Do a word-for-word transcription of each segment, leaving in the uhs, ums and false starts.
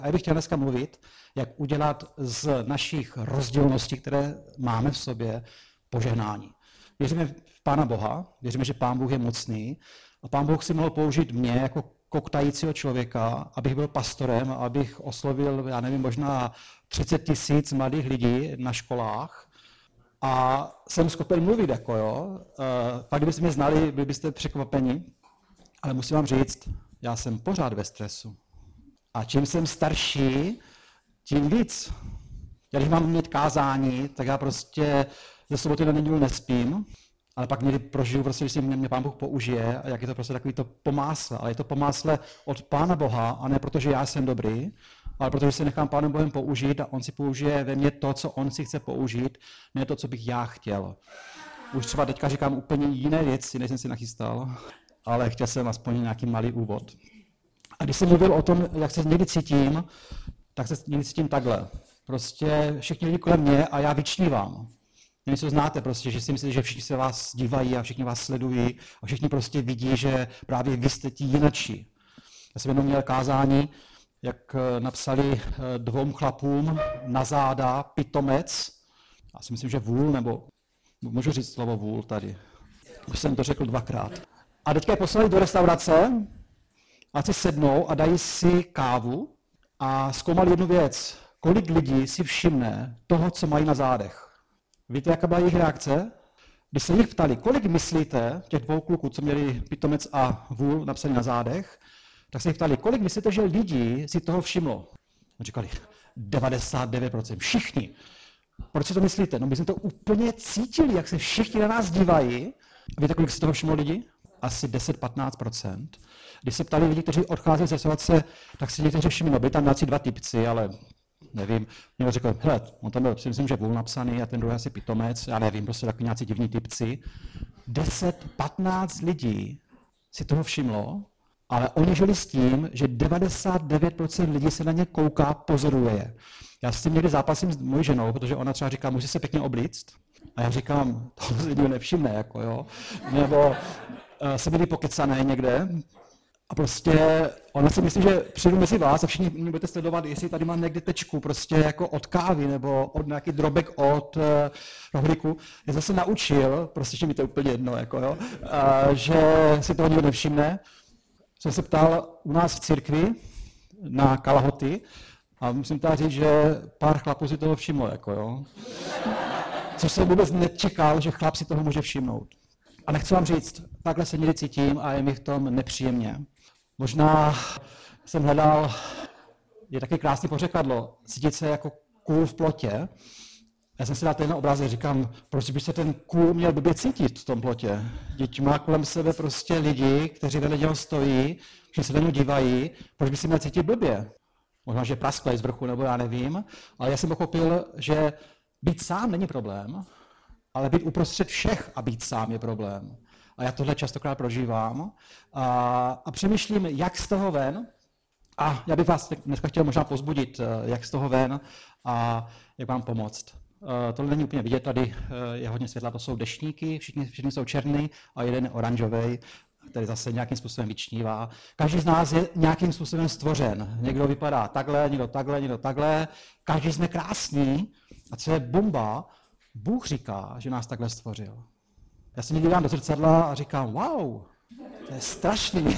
A já bych chtěl dneska mluvit, jak udělat z našich rozdílností, které máme v sobě, požehnání. Věříme v Pána Boha, věříme, že Pán Bůh je mocný a Pán Bůh si mohl použít mě jako koktajícího člověka, abych byl pastorem, abych oslovil, já nevím, možná třicet tisíc mladých lidí na školách a jsem schopen mluvit, jako jo. Pak kdybyste mě znali, byli byste překvapeni, ale musím vám říct, já jsem pořád ve stresu. A čím jsem starší, tím víc. Já když mám mít kázání, tak já prostě ze soboty na neděli nespím, ale pak někdy prožiju, prostě, když si mě, mě Pán Bůh použije, a jak je to prostě takový to pomásle. Ale je to pomásle od Pána Boha, a ne protože já jsem dobrý, ale protože se nechám Pánem Bohem použít a on si použije ve mně to, co on si chce použít, ne to, co bych já chtěl. Už třeba teďka říkám úplně jiné věci, než jsem si nachystal, ale chtěl jsem aspoň nějaký malý úvod. A když jsem mluvil o tom, jak se někdy cítím, tak se někdy cítím takhle. Prostě všichni lidi kolem mě a já vyčnívám. Nevím, co znáte prostě, že si myslíte, že všichni se vás dívají a všichni vás sledují a všichni prostě vidí, že právě vy jste ti jinačí. Já jsem jenom měl kázání, jak napsali dvou chlapům na záda pitomec. Já si myslím, že vůl, nebo můžu říct slovo vůl tady. Už jsem to řekl dvakrát. A teďka je poslali do restaurace, a si sednou a dají si kávu a zkoumali jednu věc. Kolik lidí si všimne toho, co mají na zádech? Víte, jaká byla jejich reakce? Když se jich ptali, kolik myslíte, těch dvou kluků, co měli pitomec a vůl napsaný na zádech, tak se jich ptali, kolik myslíte, že lidí si toho všimlo? A říkali, devadesát devět procent, všichni. Proč si to myslíte? No my jsme to úplně cítili, jak se všichni na nás dívají. A víte, kolik si toho všimlo lidi? Asi deset až patnáct procent. Když se ptali lidi, kteří odcházeli z restaurace, tak si někteří všimli, no byli tam nějací dva typci, ale nevím. Někdo řekl, hele, on tam byl, si myslím, že vůl napsaný a ten druhý asi pitomec, já nevím, prostě takový nějací divní typci. deset až patnáct lidí si toho všimlo, ale oni žili s tím, že devadesát devět procent lidí se na ně kouká, pozoruje je. Já s tím někdy zápasím s mojí ženou, protože ona třeba říká, může se pěkně oblíct? A já říkám, to se nikdo nevšimne, jako jo. Nebo uh, jsem někdy pokecaný někde a prostě ona si myslí, že přijdu mezi vás a všichni mě budete sledovat, jestli tady mám někde tečku, prostě jako od kávy nebo od nějaký drobek od uh, rohlíku. Já jsem se naučil, prostě že mi to úplně jedno, jako jo, uh, že si toho nikdo nevšimne. Jsem se ptal u nás v církvi na Kalahoty a musím teda říct, že pár chlapů si toho všimlo, jako jo. Což jsem vůbec nečekal, že chlap si toho může všimnout. A nechci vám říct, takhle se někdy cítím a je mi v tom nepříjemně. Možná jsem hledal, je taky krásný pořekadlo, cítit se jako kůl v plotě. Já jsem si dal ten obrázek, říkám, proč by se ten kůl měl blbě cítit v tom plotě? Děť má kolem sebe prostě lidi, kteří vedle něho stojí, že se na něj dívají, proč by se měl cítit blbě? Možná, že prasklej z vrchu, nebo já nevím, ale já jsem pochopil, že být sám není problém, ale být uprostřed všech a být sám je problém. A já tohle častokrát prožívám a, a přemýšlím, jak z toho ven, a já bych vás dneska chtěl možná pozbudit, jak z toho ven a jak vám pomoct. Tohle není úplně vidět, tady je hodně světla, to jsou deštníky, všichni, všichni jsou černý a jeden je oranžový, který zase nějakým způsobem vyčnívá. Každý z nás je nějakým způsobem stvořen. Někdo vypadá takhle, někdo takhle, někdo takhle. Každý jsme krásní. A co je bomba, Bůh říká, že nás takhle stvořil. Já se někdy dám do zrcadla a říkám, wow, to je strašný.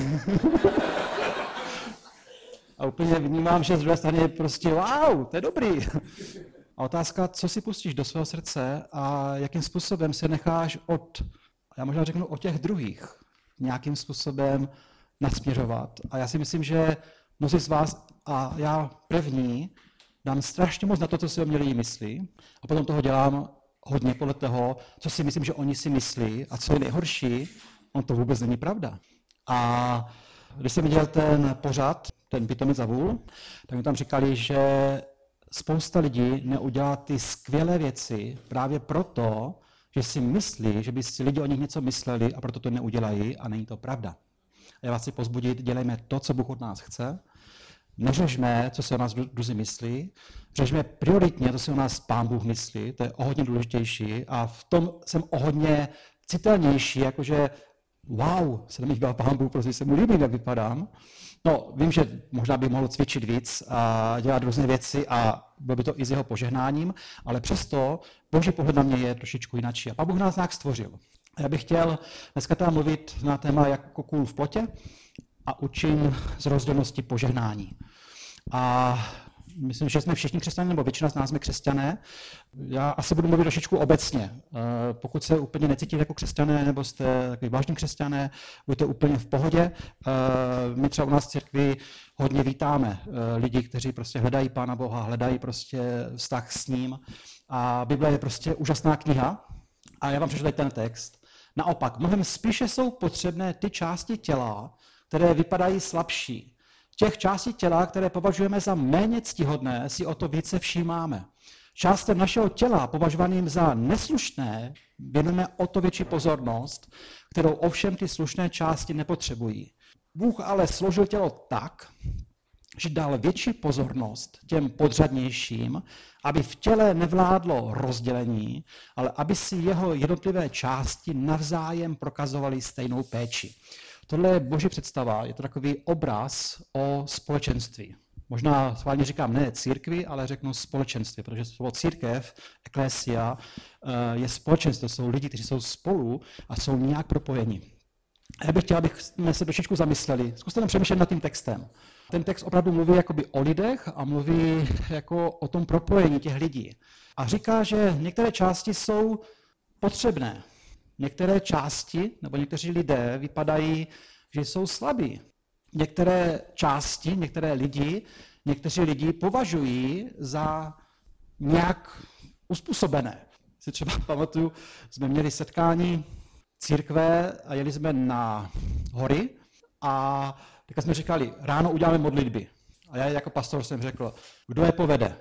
A úplně vnímám, že z druhé strany je prostě wow, to je dobrý. A otázka, co si pustíš do svého srdce a jakým způsobem se necháš od, já možná řeknu, od těch druhých nějakým způsobem nasměřovat. A já si myslím, že mnozí z vás a já první dám strašně moc na to, co si o mě lidi myslí a potom toho dělám hodně podle toho, co si myslím, že oni si myslí a co je nejhorší, on to vůbec není pravda. A když jsem viděl ten pořad, ten pitomec a vůl, tak mi tam říkali, že spousta lidí neudělá ty skvělé věci právě proto, že si myslí, že by si lidi o nich něco mysleli a proto to neudělají a není to pravda. A já vás chci pozbudit, dělejme to, co Bůh od nás chce, neřešme, co si o nás druzí myslí, řešme prioritně, co si o nás Pán Bůh myslí, to je o hodně důležitější a v tom jsem o hodně citelnější, jakože wow, se na mě díval Pán Bůh, protože se mu líbí, jak vypadám. No, vím, že možná by mohl cvičit víc a dělat různé věci a bylo by to i s jeho požehnáním, ale přesto Boží pohled na mě je trošičku jináčí. A Pán Bůh nás nějak stvořil. Já bych chtěl dneska tam mluvit na téma jako kůl v plotě a učím z rozdílnosti požehnání. A myslím, že jsme všichni křesťané, nebo většina z nás jsme křesťané. Já asi budu mluvit trošičku obecně. Pokud se úplně necítíte jako křesťané, nebo jste takový vážní křesťané, buďte úplně v pohodě. My třeba u nás v církvi hodně vítáme lidi, kteří prostě hledají Pána Boha, hledají prostě vztah s ním. A Bible je prostě úžasná kniha. A já vám přečtu ten text. Naopak, mnohem spíše jsou potřebné ty části těla, které vypadají slabší. Těch částí těla, které považujeme za méně ctihodné, si o to více všímáme. Částem našeho těla, považovaným za neslušné, věnujeme o to větší pozornost, kterou ovšem ty slušné části nepotřebují. Bůh ale složil tělo tak, že dal větší pozornost těm podřadnějším, aby v těle nevládlo rozdělení, ale aby si jeho jednotlivé části navzájem prokazovaly stejnou péči. Tohle je Boží představa, je to takový obraz o společenství. Možná schválně říkám ne církvi, ale řeknu společenství, protože slovo církev, eklesia, je společenství, to jsou lidi, kteří jsou spolu a jsou nějak propojeni. Já bych chtěl, abychom se trošičku zamysleli, zkuste nám přemýšlet nad tím textem. Ten text opravdu mluví jakoby o lidech a mluví jako o tom propojení těch lidí. A říká, že některé části jsou potřebné. Některé části, nebo někteří lidé vypadají, že jsou slabí. Některé části, některé lidi, někteří lidi považují za nějak uspůsobené. Si třeba pamatuju, jsme měli setkání církve a jeli jsme na hory a teďka jsme říkali, ráno uděláme modlitby. A já jako pastor jsem řekl, kdo je povede?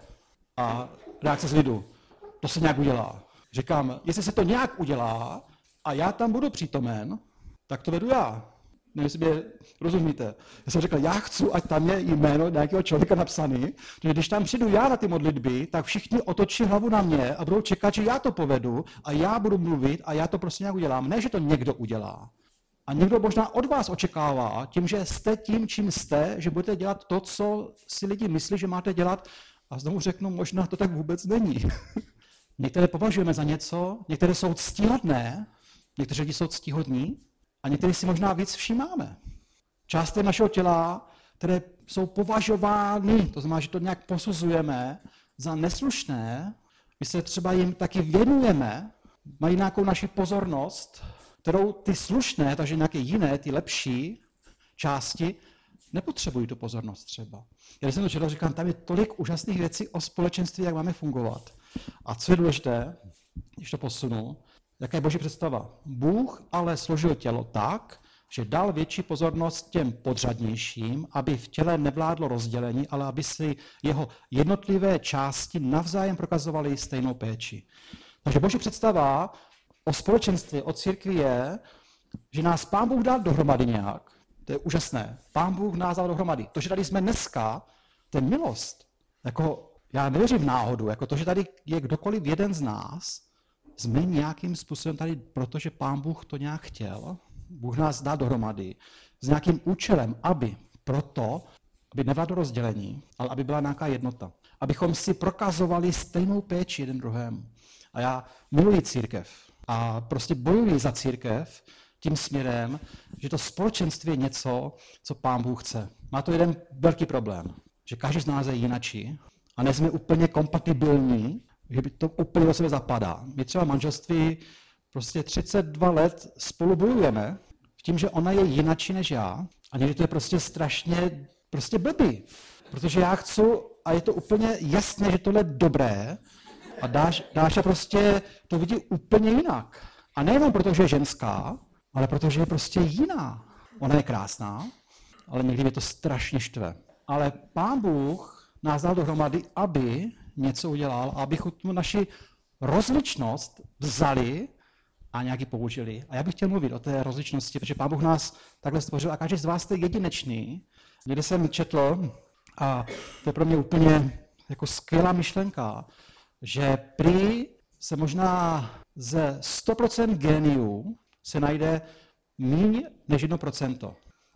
A reakce z lidu, to se nějak udělá. Říkám, jestli se to nějak udělá, a já tam budu přítomen, tak to vedu já. Nevím, jestli mě rozumíte. Já jsem řekl, já chci, ať tam je jméno nějakého člověka napsaný, že když tam přijdu já na ty modlitby, tak všichni otočí hlavu na mě a budou čekat, že já to povedu a já budu mluvit a já to prostě nějak udělám. Ne, že to někdo udělá. A někdo možná od vás očekává, tím, že jste tím, čím jste, že budete dělat to, co si lidi myslí, že máte dělat. A znovu řeknu, možná to tak vůbec není. Některé považujeme za něco, některé jsou ctihodné, někteří lidi jsou ctihodní a někteří si možná víc všímáme. Části našeho těla, které jsou považovány, to znamená, že to nějak posuzujeme za neslušné, my se třeba jim taky věnujeme, mají nějakou naši pozornost, kterou ty slušné, takže nějaké jiné, ty lepší části, nepotřebují tu pozornost třeba. Já když jsem to četl, říkám, tam je tolik úžasných věcí o společenství, jak máme fungovat. A co je důležité, když to posunu, jaká je Boží představa? Bůh ale složil tělo tak, že dal větší pozornost těm podřadnějším, aby v těle nevládlo rozdělení, ale aby si jeho jednotlivé části navzájem prokazovaly stejnou péči. Takže Boží představa o společenství, o církvi je, že nás Pán Bůh dal dohromady nějak. To je úžasné. Pán Bůh nás dal dohromady. To, že tady jsme dneska, to je milost. Jako, já nevěřím v náhodu. Jako to, že tady je kdokoliv jeden z nás, jsme nějakým způsobem tady, protože Pán Bůh to nějak chtěl. Bůh nás dal dohromady s nějakým účelem, aby proto, aby nevládlo rozdělení, ale aby byla nějaká jednota. Abychom si prokazovali stejnou péči jeden druhému. A já miluji církev a prostě bojuji za církev tím směrem, že to společenství je něco, co Pán Bůh chce. Má to jeden velký problém, že každý z nás je jinačí a nejsme úplně kompatibilní, že by to úplně do sebe zapadá. My třeba manželství prostě třicet dva let spolu bojujeme v tím, že ona je jinačí než já a někdy to je prostě strašně prostě blbý, protože já chci a je to úplně jasné, že tohle je dobré a Dáš, Dáša prostě to vidí úplně jinak. A nejenom proto, že je ženská, ale protože je prostě jiná. Ona je krásná, ale někdy mě to strašně štve. Ale Pán Bůh nás dal dohromady, aby něco udělal, abychom tu naši rozličnost vzali a nějaký použili. A já bych chtěl mluvit o té rozličnosti, protože Pán Bůh nás takhle stvořil a každý z vás je jedinečný. Někdy jsem četl, a to je pro mě úplně jako skvělá myšlenka, že prý se možná ze sto procent géniů se najde míň než jedno procento.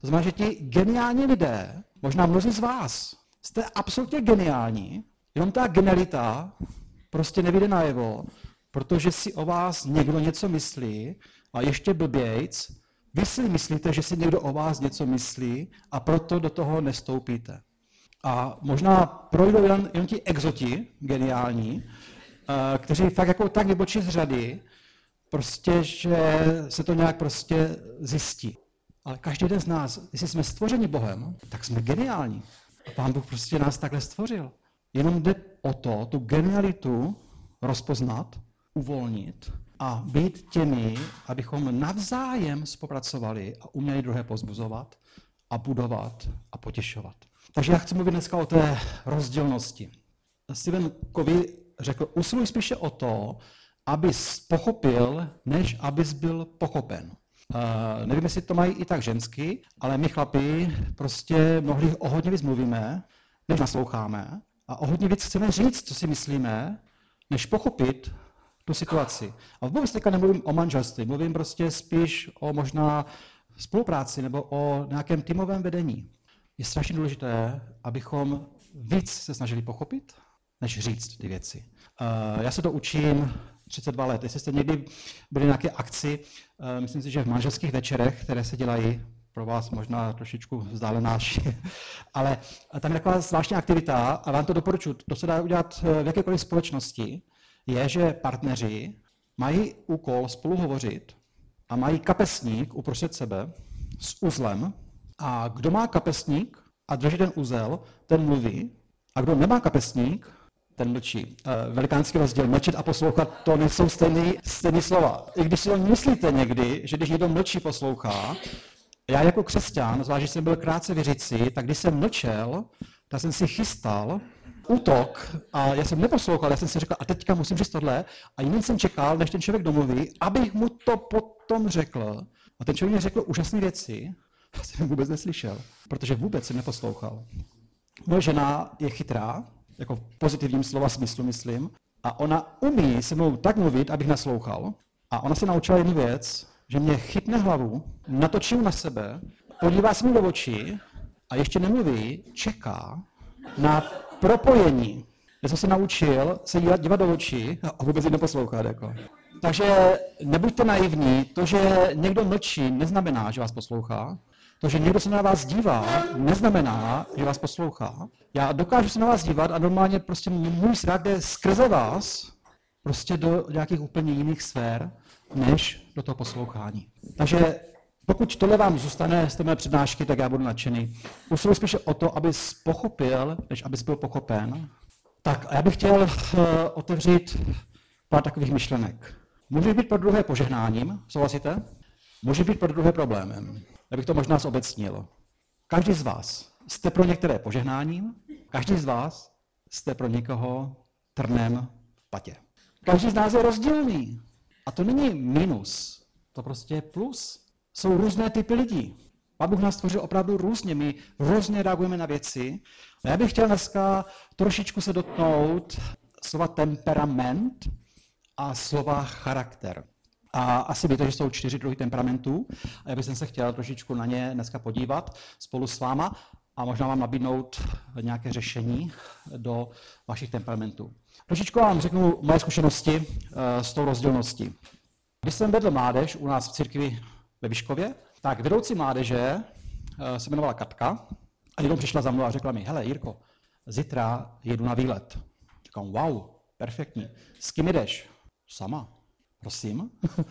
To znamená, že ti geniální lidé, možná mnozí z vás, jste absolutně geniální, jenom ta genialita prostě nevyjde najevo, protože si o vás někdo něco myslí a ještě blbějc, vy si myslíte, že si někdo o vás něco myslí a proto do toho nestoupíte. A možná projdou jen, jen ti exoti geniální, kteří fakt jako tak vybočí z řady, prostě, že se to nějak prostě zjistí. Ale každý jeden z nás, jestli jsme stvořeni Bohem, tak jsme geniální. A Pán Bůh prostě nás takhle stvořil. Jenom jde o to, tu genialitu rozpoznat, uvolnit a být těmi, abychom navzájem spolupracovali a uměli druhé povzbuzovat a budovat a potěšovat. Takže já chci mluvit dneska o té rozdílnosti. Stephen Covey řekl, usiluj spíše o to, abys pochopil, než abys byl pochopen. Uh, nevím, jestli to mají i tak žensky, ale my chlapi prostě mnohdy o hodně víc mluvíme, než nasloucháme a o hodně víc chceme říct, co si myslíme, než pochopit tu situaci. A vůbec teďka nemluvím o manželství, mluvím prostě spíš o možná spolupráci nebo o nějakém týmovém vedení. Je strašně důležité, abychom víc se snažili pochopit, než říct ty věci. Uh, já se to učím třicet dva let. Jestli jste někdy byli na nějaké akci, uh, myslím si, že v manželských večerech, které se dělají, pro vás možná trošičku vzdálenáš, ale tam je taková zvláštní aktivita a vám to doporučuji, to se dá udělat v jakékoliv společnosti, je, že partneři mají úkol spolu hovořit a mají kapesník uprostřed sebe s uzlem a kdo má kapesník a drží ten uzel, ten mluví a kdo nemá kapesník, ten mlčí. Velikánský rozdíl, mlčet a poslouchat, to nejsou stejný, stejný slova. I když si to myslíte někdy, že když někdo mlčí, poslouchá, já jako křesťan, zvlášť, když jsem byl krátce v Věřici, tak když jsem mlčel, tak jsem si chystal útok a já jsem neposlouchal, já jsem si říkal, a teďka musím říct tohle, a jiným jsem čekal, než ten člověk domluví, abych mu to potom řekl. A ten člověk mi řekl úžasné věci, já jsem vůbec neslyšel, protože vůbec jsem neposlouchal. Moje žena je chytrá, jako v pozitivním slova smyslu, myslím, a ona umí se mnou tak mluvit, abych naslouchal. A ona se naučila jednu věc, že mě chytne hlavu, natočí na sebe, podívá se mi do očí a ještě nemluví, čeká na propojení. Já jsem se naučil se dívat, dívat do očí a vůbec ji neposlouchat. Jako. Takže nebuďte naivní, to, že někdo mlčí, neznamená, že vás poslouchá. To, že někdo se na vás dívá, neznamená, že vás poslouchá. Já dokážu se na vás dívat a normálně prostě můj vztah jde skrze vás prostě do nějakých úplně jiných sfér, než do toho poslouchání. Takže pokud tohle vám zůstane z té mé přednášky, tak já budu nadšený. Usiluji spíše o to, abys pochopil, než abys byl pochopen. Tak a já bych chtěl uh, otevřít pár takových myšlenek. Může být pro druhé požehnáním, souhlasíte? Může být pro druhé problémem. Já bych to možná zobecnil. Každý z vás jste pro některé požehnáním, každý z vás jste pro někoho trnem v patě. Každý z nás je rozdílný. A to není minus, to prostě je plus. Jsou různé typy lidí. Pán Bůh nás stvořil opravdu různě, my různě reagujeme na věci. A já bych chtěl dneska trošičku se dotknout slova temperament a slova charakter. A asi víte, že jsou čtyři druhy temperamentů. A já bych se chtěl trošičku na ně dneska podívat spolu s váma a možná vám nabídnout nějaké řešení do vašich temperamentů. Trošičku vám řeknu moje zkušenosti uh, s tou rozdílností. Když jsem vedl mládež u nás v církvi ve Vyškově, tak vedoucí mládeže uh, se jmenovala Katka a jednou přišla za mnou a řekla mi, hele Jirko, zítra jedu na výlet. Říkám, wow, perfektní. S kým jdeš? Sama. Prosím?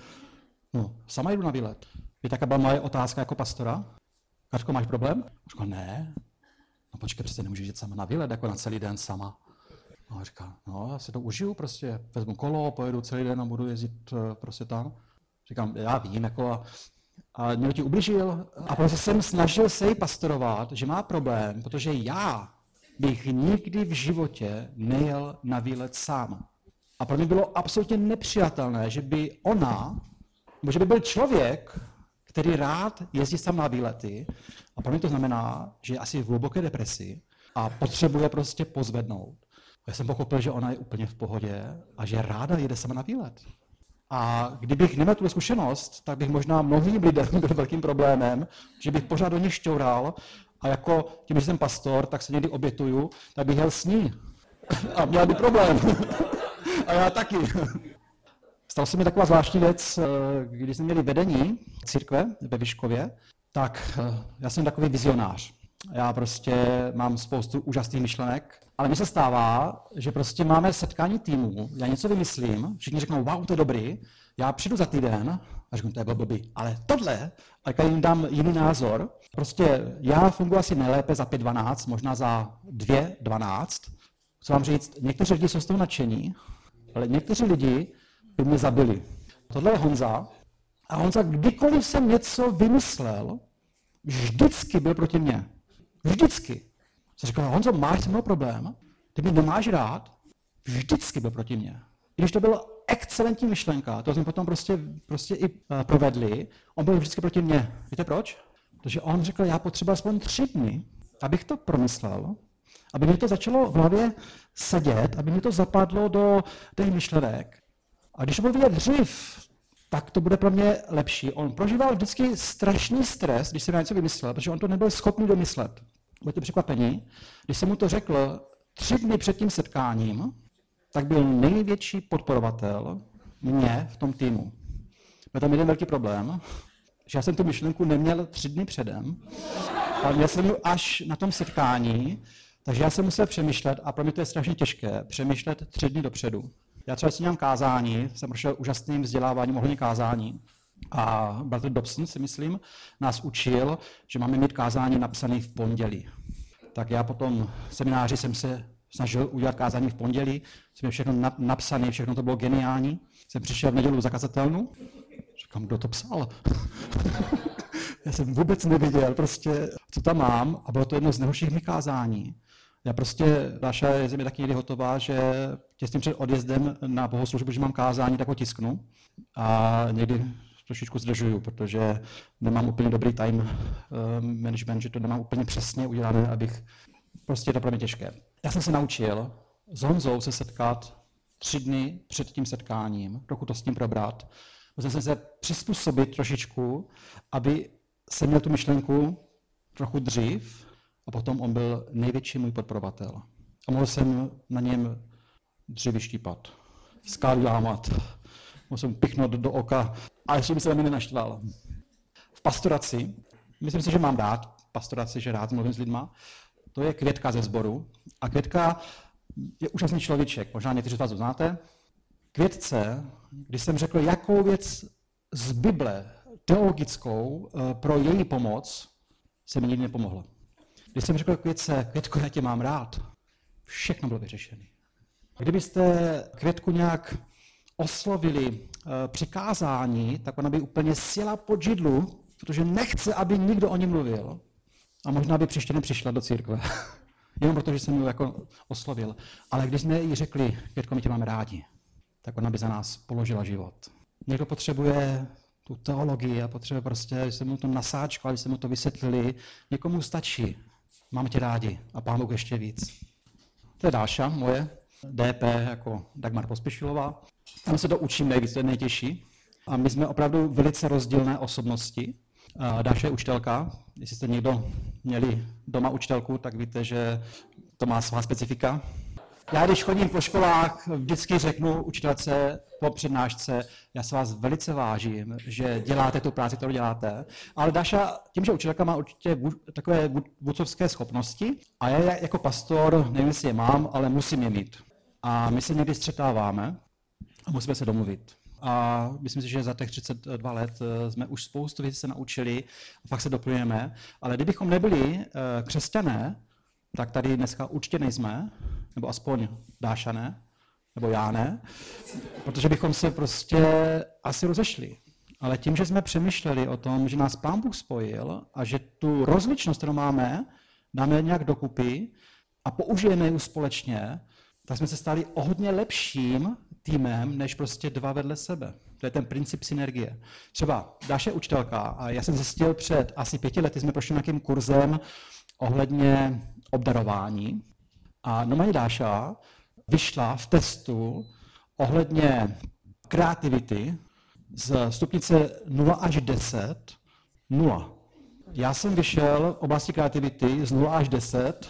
No, sama jdu na výlet. Je taká byla moje otázka jako pastora. Kačko, máš problém? Říkám, ne. No počkej, prostě nemůžeš jít sama na výlet, jako na celý den sama. No, říká, no, já si to užiju, prostě vezmu kolo, pojedu celý den a budu jezdit prostě tam. Říkám, já vím, jako a, a někdo ti ubližil. A prostě jsem snažil se jí pastorovat, že má problém, protože já bych nikdy v životě nejel na výlet sám. A pro mě bylo absolutně nepřijatelné, že by ona, nebo že by byl člověk, který rád jezdí sám na výlety, a pro mě to znamená, že je asi v hluboké depresi a potřebuje prostě pozvednout. Já jsem pochopil, že ona je úplně v pohodě a že ráda jede sama na výlet. A kdybych neměl tu zkušenost, tak bych možná mnohým lidem byl velkým problémem, že bych pořád do nich šťoural a jako tím, že jsem pastor, tak se někdy obětuju, tak bych jel s ní. A měl by problém. A já taky. Stala se mi taková zvláštní věc, když jsme měli vedení církve ve Vyškově, tak já jsem takový vizionář. Já prostě mám spoustu úžasných myšlenek, ale mně se stává, že prostě máme setkání týmu, já něco vymyslím, všichni řeknou, wow, to je dobrý, já přijdu za týden a řeknu, to je blbý, ale tohle, a jak jim dám jiný názor, prostě já funguji asi nejlépe za pět dvanáct, možná za dva dvanáct. Chci vám říct, někteří lidi jsou z toho nadšení, ale někteří lidi by mě zabili. Tohle je Honza a Honza, kdykoliv jsem něco vymyslel, vždycky byl proti mně. Vždycky. Jsem říkal, Honzo, máš se mnou problém? Ty mě nemáš rád? Vždycky byl proti mně. I když to byla excelentní myšlenka, to jsme potom prostě, prostě i uh, provedli, on byl vždycky proti mně. Víte proč? Protože on řekl, já potřebuji aspoň tři dny, abych to promyslel, aby mi to začalo v hlavě sedět, aby mi to zapadlo do těch myšlenek. A když to budu vidět dřív, tak to bude pro mě lepší. On prožíval vždycky strašný stres, když jsem na něco vymyslel, protože on to nebyl schopný domyslet. Budete překvapení. Když jsem mu to řekl tři dny před tím setkáním, tak byl největší podporovatel mě v tom týmu. Byl tam jeden velký problém, že já jsem tu myšlenku neměl tři dny předem, ale měl jsem ji až na tom setkání, takže já jsem musel přemýšlet, a pro mě to je strašně těžké, přemýšlet tři dny dopředu. Já třeba si dělám kázání, jsem prošel úžasným vzděláváním ohledně kázání a bratr Dobson, si myslím, nás učil, že máme mít kázání napsané v pondělí. Tak já po tom semináři jsem se snažil udělat kázání v pondělí, jsem všechno napsané, všechno to bylo geniální. Jsem přišel v neděli za kazatelnu, říkám, kdo to psal? Já jsem vůbec neviděl, prostě, co tam mám, a bylo to jedno z nejhorších mých kázání. Já prostě, Dáša je ze mě taky někdy hotová, že těsně před odjezdem na bohoslužbu, že mám kázání, tak ho tisknu a někdy trošičku zdržuju, protože nemám úplně dobrý time management, že to nemám úplně přesně udělané, abych, prostě je to pro mě těžké. Já jsem se naučil s Honzou se setkat tři dny před tím setkáním, trochu to s tím probrat. Musel jsem se přizpůsobit trošičku, aby jsem měl tu myšlenku trochu dřív, a potom on byl největší můj podporovatel. A mohl jsem na něm dřív vyštípat, skály lámat, mohl jsem pichnout do oka a ještě by se na mě nenaštval. V pastoraci, myslím si, že mám rád pastoraci, že rád mluvím s lidma, to je Květka ze sboru. A Květka je úžasný člověček, možná někteří z vás ho znáte. Květce, když jsem řekl, jakou věc z Bible teologickou pro její pomoc, se mi nikdy nepomohla. Když jsem řekl Květce, Květko, já tě mám rád, všechno bylo vyřešené. Kdybyste Květku nějak oslovili e, při kázání, tak ona by úplně sjela pod židlu, protože nechce, aby nikdo o ní mluvil. A možná by příště nepřišla do církve. Jenom protože jsem ji jako oslovil. Ale když jsme jí řekli, Květko, my tě máme rádi, tak ona by za nás položila život. Někdo potřebuje tu teologii a potřebuje prostě, když jsme mu to nasáčkovali, když jsme mu to vysvětlili, někomu stačí. Mám tě rádi a Pán Bůh ještě víc. To je Dáša, moje, D P jako Dagmar Pospíšilová. Tam se to učím nejvíc, to je nejtěžší. A my jsme opravdu velice rozdílné osobnosti. Dáša je učitelka. Jestli jste někdo měli doma učitelku, tak víte, že to má svá specifika. Já, když chodím po školách, vždycky řeknu učitelce po přednášce, já se vás velice vážím, že děláte tu práci, kterou děláte, ale Dáša, tím, že učitelka má určitě takové vůdcovské schopnosti a já jako pastor, nevím, jestli je mám, ale musím je mít. A my se někdy střetáváme a musíme se domluvit. A myslím si, že za těch třicet dva let jsme už spoustu věcí se naučili a fakt se doplňujeme, ale kdybychom nebyli křesťané, tak tady dneska určitě nejsme, nebo aspoň Dáša ne, nebo já ne, protože bychom se prostě asi rozešli. Ale tím, že jsme přemýšleli o tom, že nás Pán Bůh spojil a že tu rozličnost, kterou máme, dáme nějak dokupy a použijeme ji společně, tak jsme se stali o hodně lepším týmem, než prostě dva vedle sebe. To je ten princip synergie. Třeba Dáša je učitelka a já jsem zjistil před asi pěti lety, jsme prošli nějakým kurzem ohledně obdarování. A normálně Dáša vyšla v testu ohledně kreativity z stupnice nula až deset, nula. Já jsem vyšel v oblasti kreativity z nula až deset,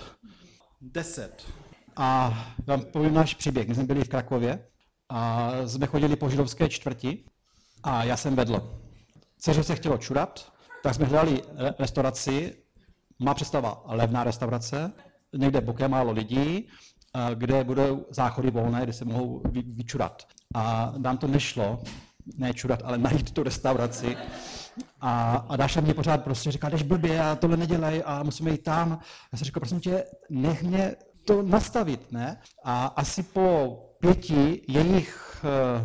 deset. A vám povím náš příběh. My jsme byli v Krakově a jsme chodili po židovské čtvrti a já jsem vedl. Dceře se chtělo čurat, tak jsme hledali restauraci, má představa levná restaurace, někde bokem málo lidí, kde budou záchody volné, kde se mohou vyčurat. A nám to nešlo, ne čurat, ale najít tu restauraci. A, a Dáša mě pořád prostě říká, jdeš blbě a tohle nedělej a musíme jít tam. Já jsem říkal, prosím tě, nech mě to nastavit, ne? A asi po pěti jejich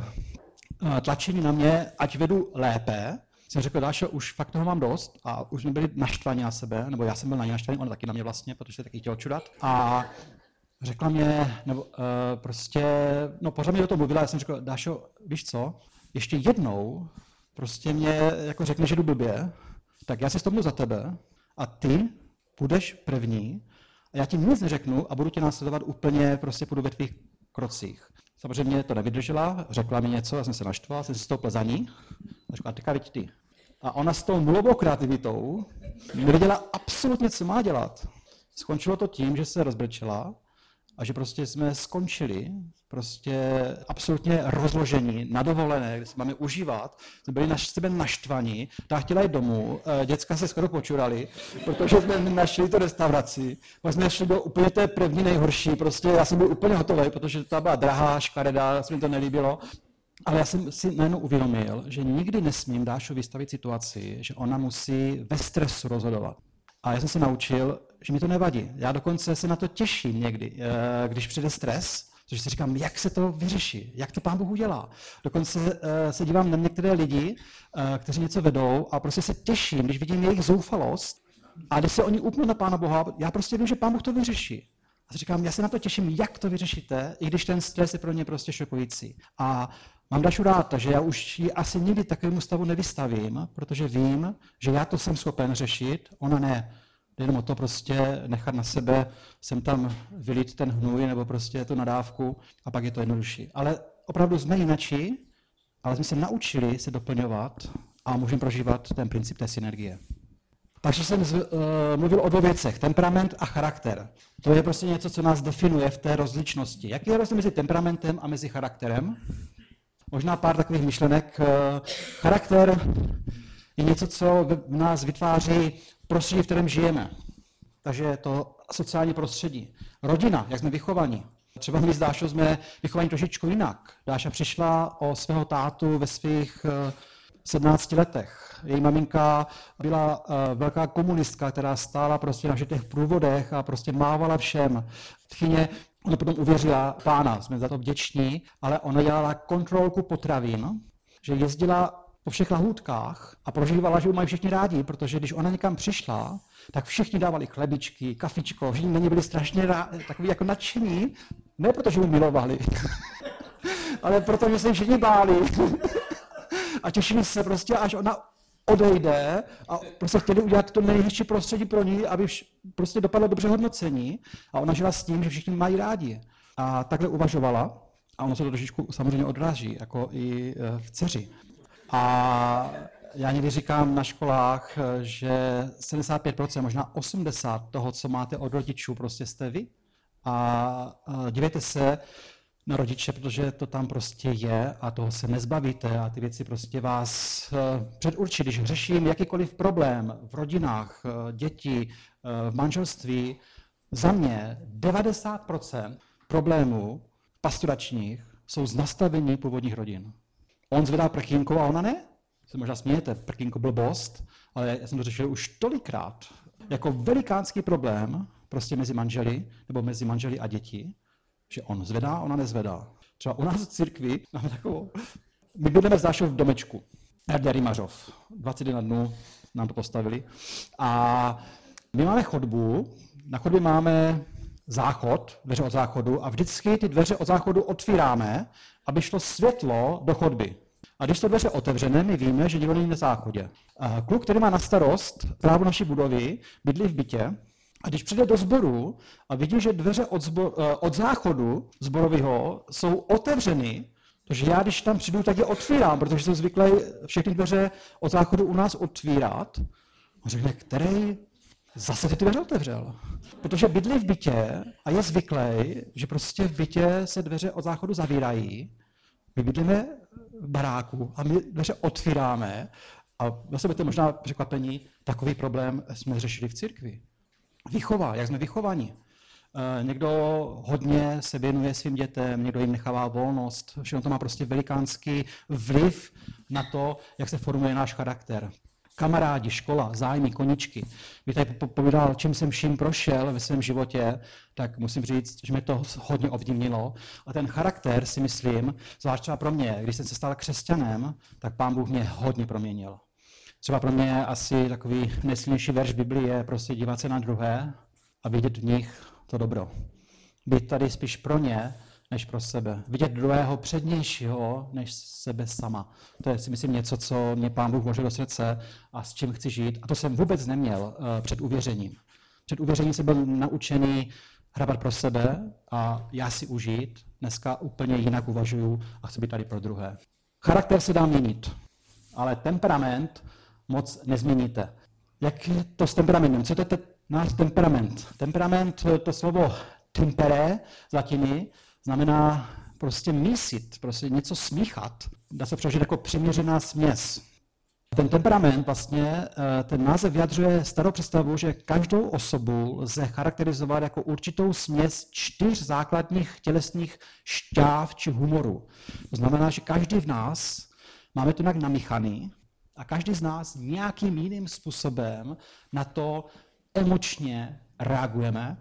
uh, tlačení na mě, ať vedu lépe, jsem řekl, Dášo, už fakt toho mám dost a už jsme byli naštvaní na sebe, nebo já jsem byl na ní naštvaný, ona taky na mě vlastně, protože se taky chtěl čurat. A řekla mě, nebo uh, prostě, no pořád mi o tom mluvila, já jsem řekl, Dášo, víš co, ještě jednou prostě mě jako řekne, že jdu blbě, tak já si stopnu za tebe a ty půjdeš první a já ti nic neřeknu a budu tě následovat úplně, prostě půjdu ve tvých krocích. Samozřejmě to nevydržela, řekla mi něco, já jsem se naštval, jsem si stoupil za ní a řekla, teďka vidíš ty. A ona s tou nulovou kreativitou nevěděla absolutně, co má dělat. Skončilo to tím, že se rozbrečela a že prostě jsme skončili, prostě absolutně rozložení, na dovolené, kde se máme užívat, jsme byli na sebe naštvaní, ta chtěla jít domů, děcka se skoro počurali, protože jsme našli tu restauraci, pak jsme šli do úplně té první nejhorší, prostě já jsem byl úplně hotový, protože ta byla drahá, škaredá, se mi to nelíbilo, ale já jsem si najednou uvědomil, že nikdy nesmím Dášu vystavit situaci, že ona musí ve stresu rozhodovat. A já jsem se naučil, že mi to nevadí. Já dokonce se na to těším někdy, když přijde stres, protože si říkám, jak se to vyřeší, jak to Pán Bůh udělá. Dokonce se dívám na některé lidi, kteří něco vedou a prostě se těším, když vidím jejich zoufalost a když se oni upnou na Pána Boha, já prostě vím, že Pán Bůh to vyřeší. A říkám, já se na to těším, jak to vyřešíte, i když ten stres je pro ně prostě šokující. A mám Dášu rád, takže já už ji asi nikdy takovému stavu nevystavím, protože vím, že já to jsem schopen řešit, ona ne. Jenom o to prostě nechat na sebe, sem tam vylít ten hnůj nebo prostě tu nadávku a pak je to jednodušší. Ale opravdu jsme jinačí, ale jsme se naučili se doplňovat a můžeme prožívat ten princip té synergie. Takže jsem zv, uh, mluvil o dvou věcech, temperament a charakter. To je prostě něco, co nás definuje v té rozličnosti. Jaký je rozdíl mezi temperamentem a mezi charakterem? Možná pár takových myšlenek. Charakter je něco, co v nás vytváří prostředí, v kterém žijeme. Takže je to sociální prostředí. Rodina, jak jsme vychovaní. Třeba my s Dášou jsme vychovaní trošičku jinak. Dáša přišla o svého tátu ve svých sedmnácti letech. Její maminka byla velká komunistka, která stála prostě na všech těch průvodech a prostě mávala všem. Tchyně, ona potom uvěřila Pána, jsme za to vděční, ale ona dělala kontrolku potravin, že jezdila po všech lahůdkách a prožívala, že ji mají všichni rádi, protože když ona někam přišla, tak všichni dávali chlebičky, kafičko, všichni na ně byli strašně rádi, takový jako nadšení, ne protože ji milovali, ale protože se všichni báli a těšili se prostě, až ona odejde a prostě chtěli udělat to nejhezčí prostředí pro ní, aby prostě dopadlo dobře hodnocení a ona žila s tím, že všichni mají rádi. A takhle uvažovala a ono se to trošičku samozřejmě odráží, jako i v dceři. A já někdy říkám na školách, že sedmdesát pět procent, možná osmdesát procent toho, co máte od rodičů, prostě jste vy. A dívejte se na rodiče, protože to tam prostě je a toho se nezbavíte a ty věci prostě vás předurčí. Když řeším jakýkoliv problém v rodinách, děti, v manželství, za mě devadesát procent problémů pastoračních jsou z nastavení původních rodin. On zvedá prkínko a ona ne? Se možná smějete, prkínko blbost, ale já jsem to řešil už tolikrát. Jako velikánský problém prostě mezi manželi, nebo mezi manželi a děti, že on zvedá, ona nezvedá. Třeba u nás v církvi máme takovou... My budeme s Dášou v domečku. Erde Rymařov. dvacet jedna dnů nám to postavili. A my máme chodbu, na chodbě máme záchod, dveře od záchodu a vždycky ty dveře od záchodu otvíráme, aby šlo světlo do chodby. A když to dveře otevřené, my víme, že nikdo není na záchodě. A kluk, který má na starost právo naší budovy, bydlí v bytě, a když přijde do sboru a vidí, že dveře od, zbor, od záchodu zborového jsou otevřeny, Protože já, když tam přijdu, tak je otvírám, protože jsem zvyklý všechny dveře od záchodu u nás otvírat. A řekne, který zase ty dveře otevřel. Protože bydlí v bytě a je zvyklý, že prostě v bytě se dveře od záchodu zavírají. My bydlíme v baráku a my dveře otvíráme. A zase budete možná překvapení, takový problém jsme řešili v církvi. Výchova, jak jsme vychovaní. Někdo hodně se věnuje svým dětem, někdo jim nechává volnost. Všechno to má prostě velikánský vliv na to, jak se formuje náš charakter. Kamarádi, škola, zájmy, koníčky. Když tady povídal, čím jsem vším prošel ve svém životě, tak musím říct, že mě to hodně ovlivnilo. A ten charakter si myslím, zvlášť třeba pro mě, když jsem se stal křesťanem, tak Pán Bůh mě hodně proměnil. Třeba pro mě asi takový nejsilnější verš Biblie je prostě dívat se na druhé a vidět v nich to dobro. Být tady spíš pro ně, než pro sebe. Vidět druhého přednějšího, než sebe sama. To je si myslím něco, co mě Pán Bůh vložil do srdce a s čím chci žít. A to jsem vůbec neměl uh, před uvěřením. Před uvěřením jsem byl naučený hrabat pro sebe a já si užít. Dneska úplně jinak uvažuju a chci být tady pro druhé. Charakter se dá měnit, ale temperament moc nezměníte. Jak je to s temperamentem? Co to je te- náš temperament? Temperament, to slovo tempere z latiny, znamená prostě mísit, prostě něco smíchat. Dá se přeložit jako přiměřená směs. Ten temperament vlastně, ten název vyjadřuje starou představu, že každou osobu lze charakterizovat jako určitou směs čtyř základních tělesných šťáv či humoru. To znamená, že každý v nás máme to nějak namíchaný a každý z nás nějakým jiným způsobem na to emočně reagujeme.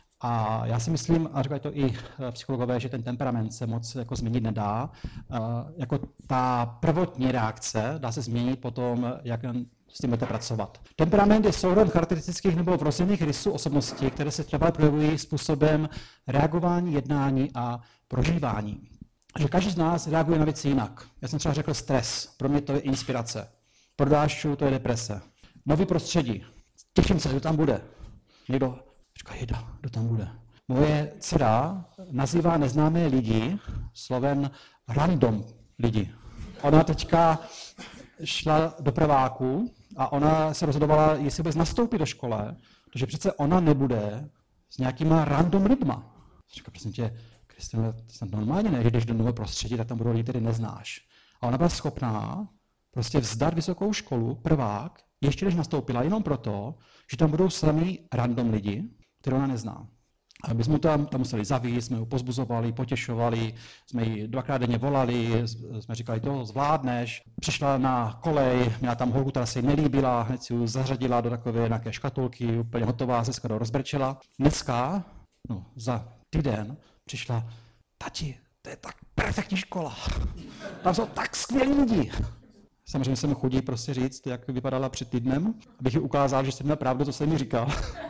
A já si myslím, a říkají to i psychologové, že ten temperament se moc jako změnit nedá. Jako ta prvotní reakce dá se změnit potom, jak s tím budete pracovat. Temperament je souhrn charakteristických nebo vrozených rysů osobnosti, které se třeba projevují způsobem reagování, jednání a prožívání. Že každý z nás reaguje na věci jinak. Já jsem třeba řekl stres, pro mě to je inspirace. Pro Dášu to je deprese. Nový prostředí. Těším se, kdo tam bude. Někdo říká, jeda, kdo tam bude. Moje dcera nazývá neznámé lidi slovem random lidi. Ona teďka šla do prváku a ona se rozhodovala, jestli vůbec nastoupit do škole, protože přece ona nebude s nějakýma random lidma. Říká, prosím tě, Kristina, to snad normálně ne, že jdeš do nového prostředí, tak tam budou lidi, který neznáš. A ona byla schopná prostě vzdat vysokou školu, prvák, ještě než nastoupila, jenom proto, že tam budou sami random lidi, které ona nezná. A my jsme tam, tam museli zavíst, jsme ho pozbuzovali, potěšovali, jsme ji dvakrát denně volali, jsme říkali, to zvládneš. Přišla na kolej, měla tam holku, která se jí nelíbila, hned si ji zařadila do takové nějaké škatulky, úplně hotová, se skoro rozbrečela. Dneska, no, za týden, přišla, tati, to je tak perfektní škola, tam jsou tak skvělí lidi. Samozřejmě jsem chodí prostě říct, jak vypadala před týdnem, abych ji ukázal, že jsem měl pravdu, co jsem mi říkal.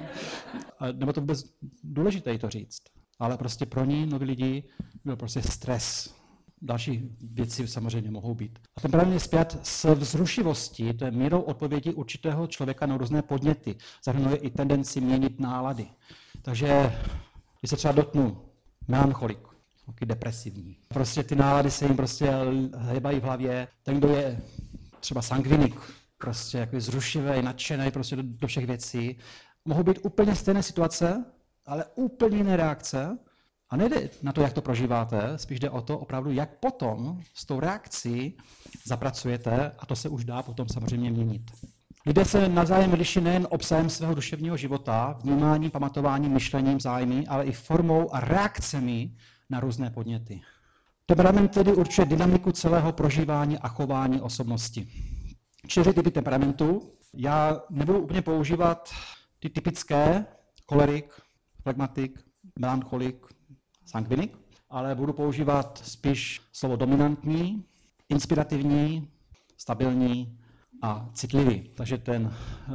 Nebo to vůbec důležité to říct. Ale prostě pro ní, noví lidi, byl prostě stres. Další věci samozřejmě mohou být. A ten právě je zpět s vzrušivostí, to je mírou odpovědi určitého člověka na různé podněty. Zahrnuje i tendenci měnit nálady. Takže, když se třeba dotknu melancholik, taky depresivní. Prostě ty nálady se jim prostě hejbají v hlavě. Ten, kdo je třeba sangvinik, prostě jako zrušivý, nadšený prostě do, do všech věcí, mohou být úplně stejné situace, ale úplně jiné reakce. A nejde na to, jak to prožíváte, spíš jde o to opravdu, jak potom s tou reakcí zapracujete a to se už dá potom samozřejmě měnit. Lidé se navzájem liší nejen obsahem svého duševního života, vnímáním, pamatováním, myšlením, zájmy, ale i formou a reakcemi na různé podněty. Temperament tedy určuje dynamiku celého prožívání a chování osobnosti. Čtyři typy temperamentu. Já nebudu úplně používat ty typické, cholerik, flegmatik, melancholik, sangvinik, ale budu používat spíš slovo dominantní, inspirativní, stabilní a citlivý. Takže ten,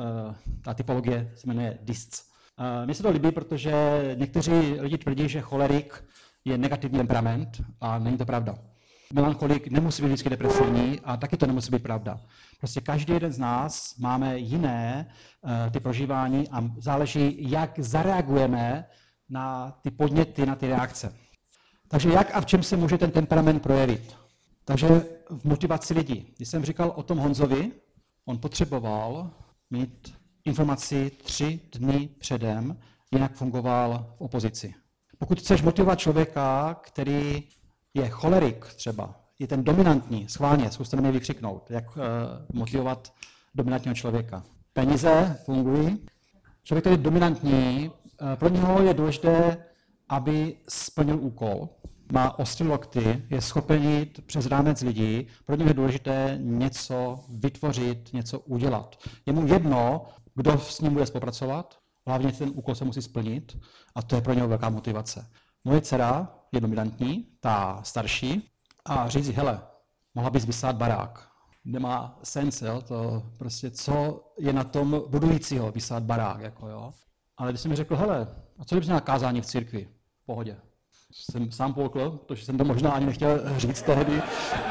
ta typologie se jmenuje D I S C. Mně se to líbí, protože někteří lidi tvrdí, že cholerik je negativní temperament a není to pravda. Melancholik nemusí být vždycky depresivní a taky to nemusí být pravda. Prostě každý jeden z nás máme jiné uh, ty prožívání a záleží, jak zareagujeme na ty podněty, na ty reakce. Takže jak a v čem se může ten temperament projevit? Takže v motivaci lidí. Když jsem říkal o tom Honzovi, on potřeboval mít informaci tři dny předem, jinak fungoval v opozici. Pokud chceš motivovat člověka, který je cholerik třeba, je ten dominantní, schválně, zkuste na mě vykřiknout, jak uh, motivovat dominantního člověka. Peníze fungují. Člověk, který je dominantní, uh, pro něho je důležité, aby splnil úkol. Má ostrý lokty, je schopen jít přes rámec lidí, pro něho je důležité něco vytvořit, něco udělat. Je mu jedno, kdo s ním bude spolupracovat, hlavně ten úkol se musí splnit a to je pro něho velká motivace. Moje dcera je dominantní, ta starší, a říct jí, hele, mohla bys vysát barák. Nemá sens, jo, to prostě, co je na tom budujícího vysát barák, jako jo. Ale když jsem mi řekl, hele, a co kdybys měla kázání v církvi? V pohodě. Jsem sám polkl, protože jsem to možná ani nechtěl říct tehdy.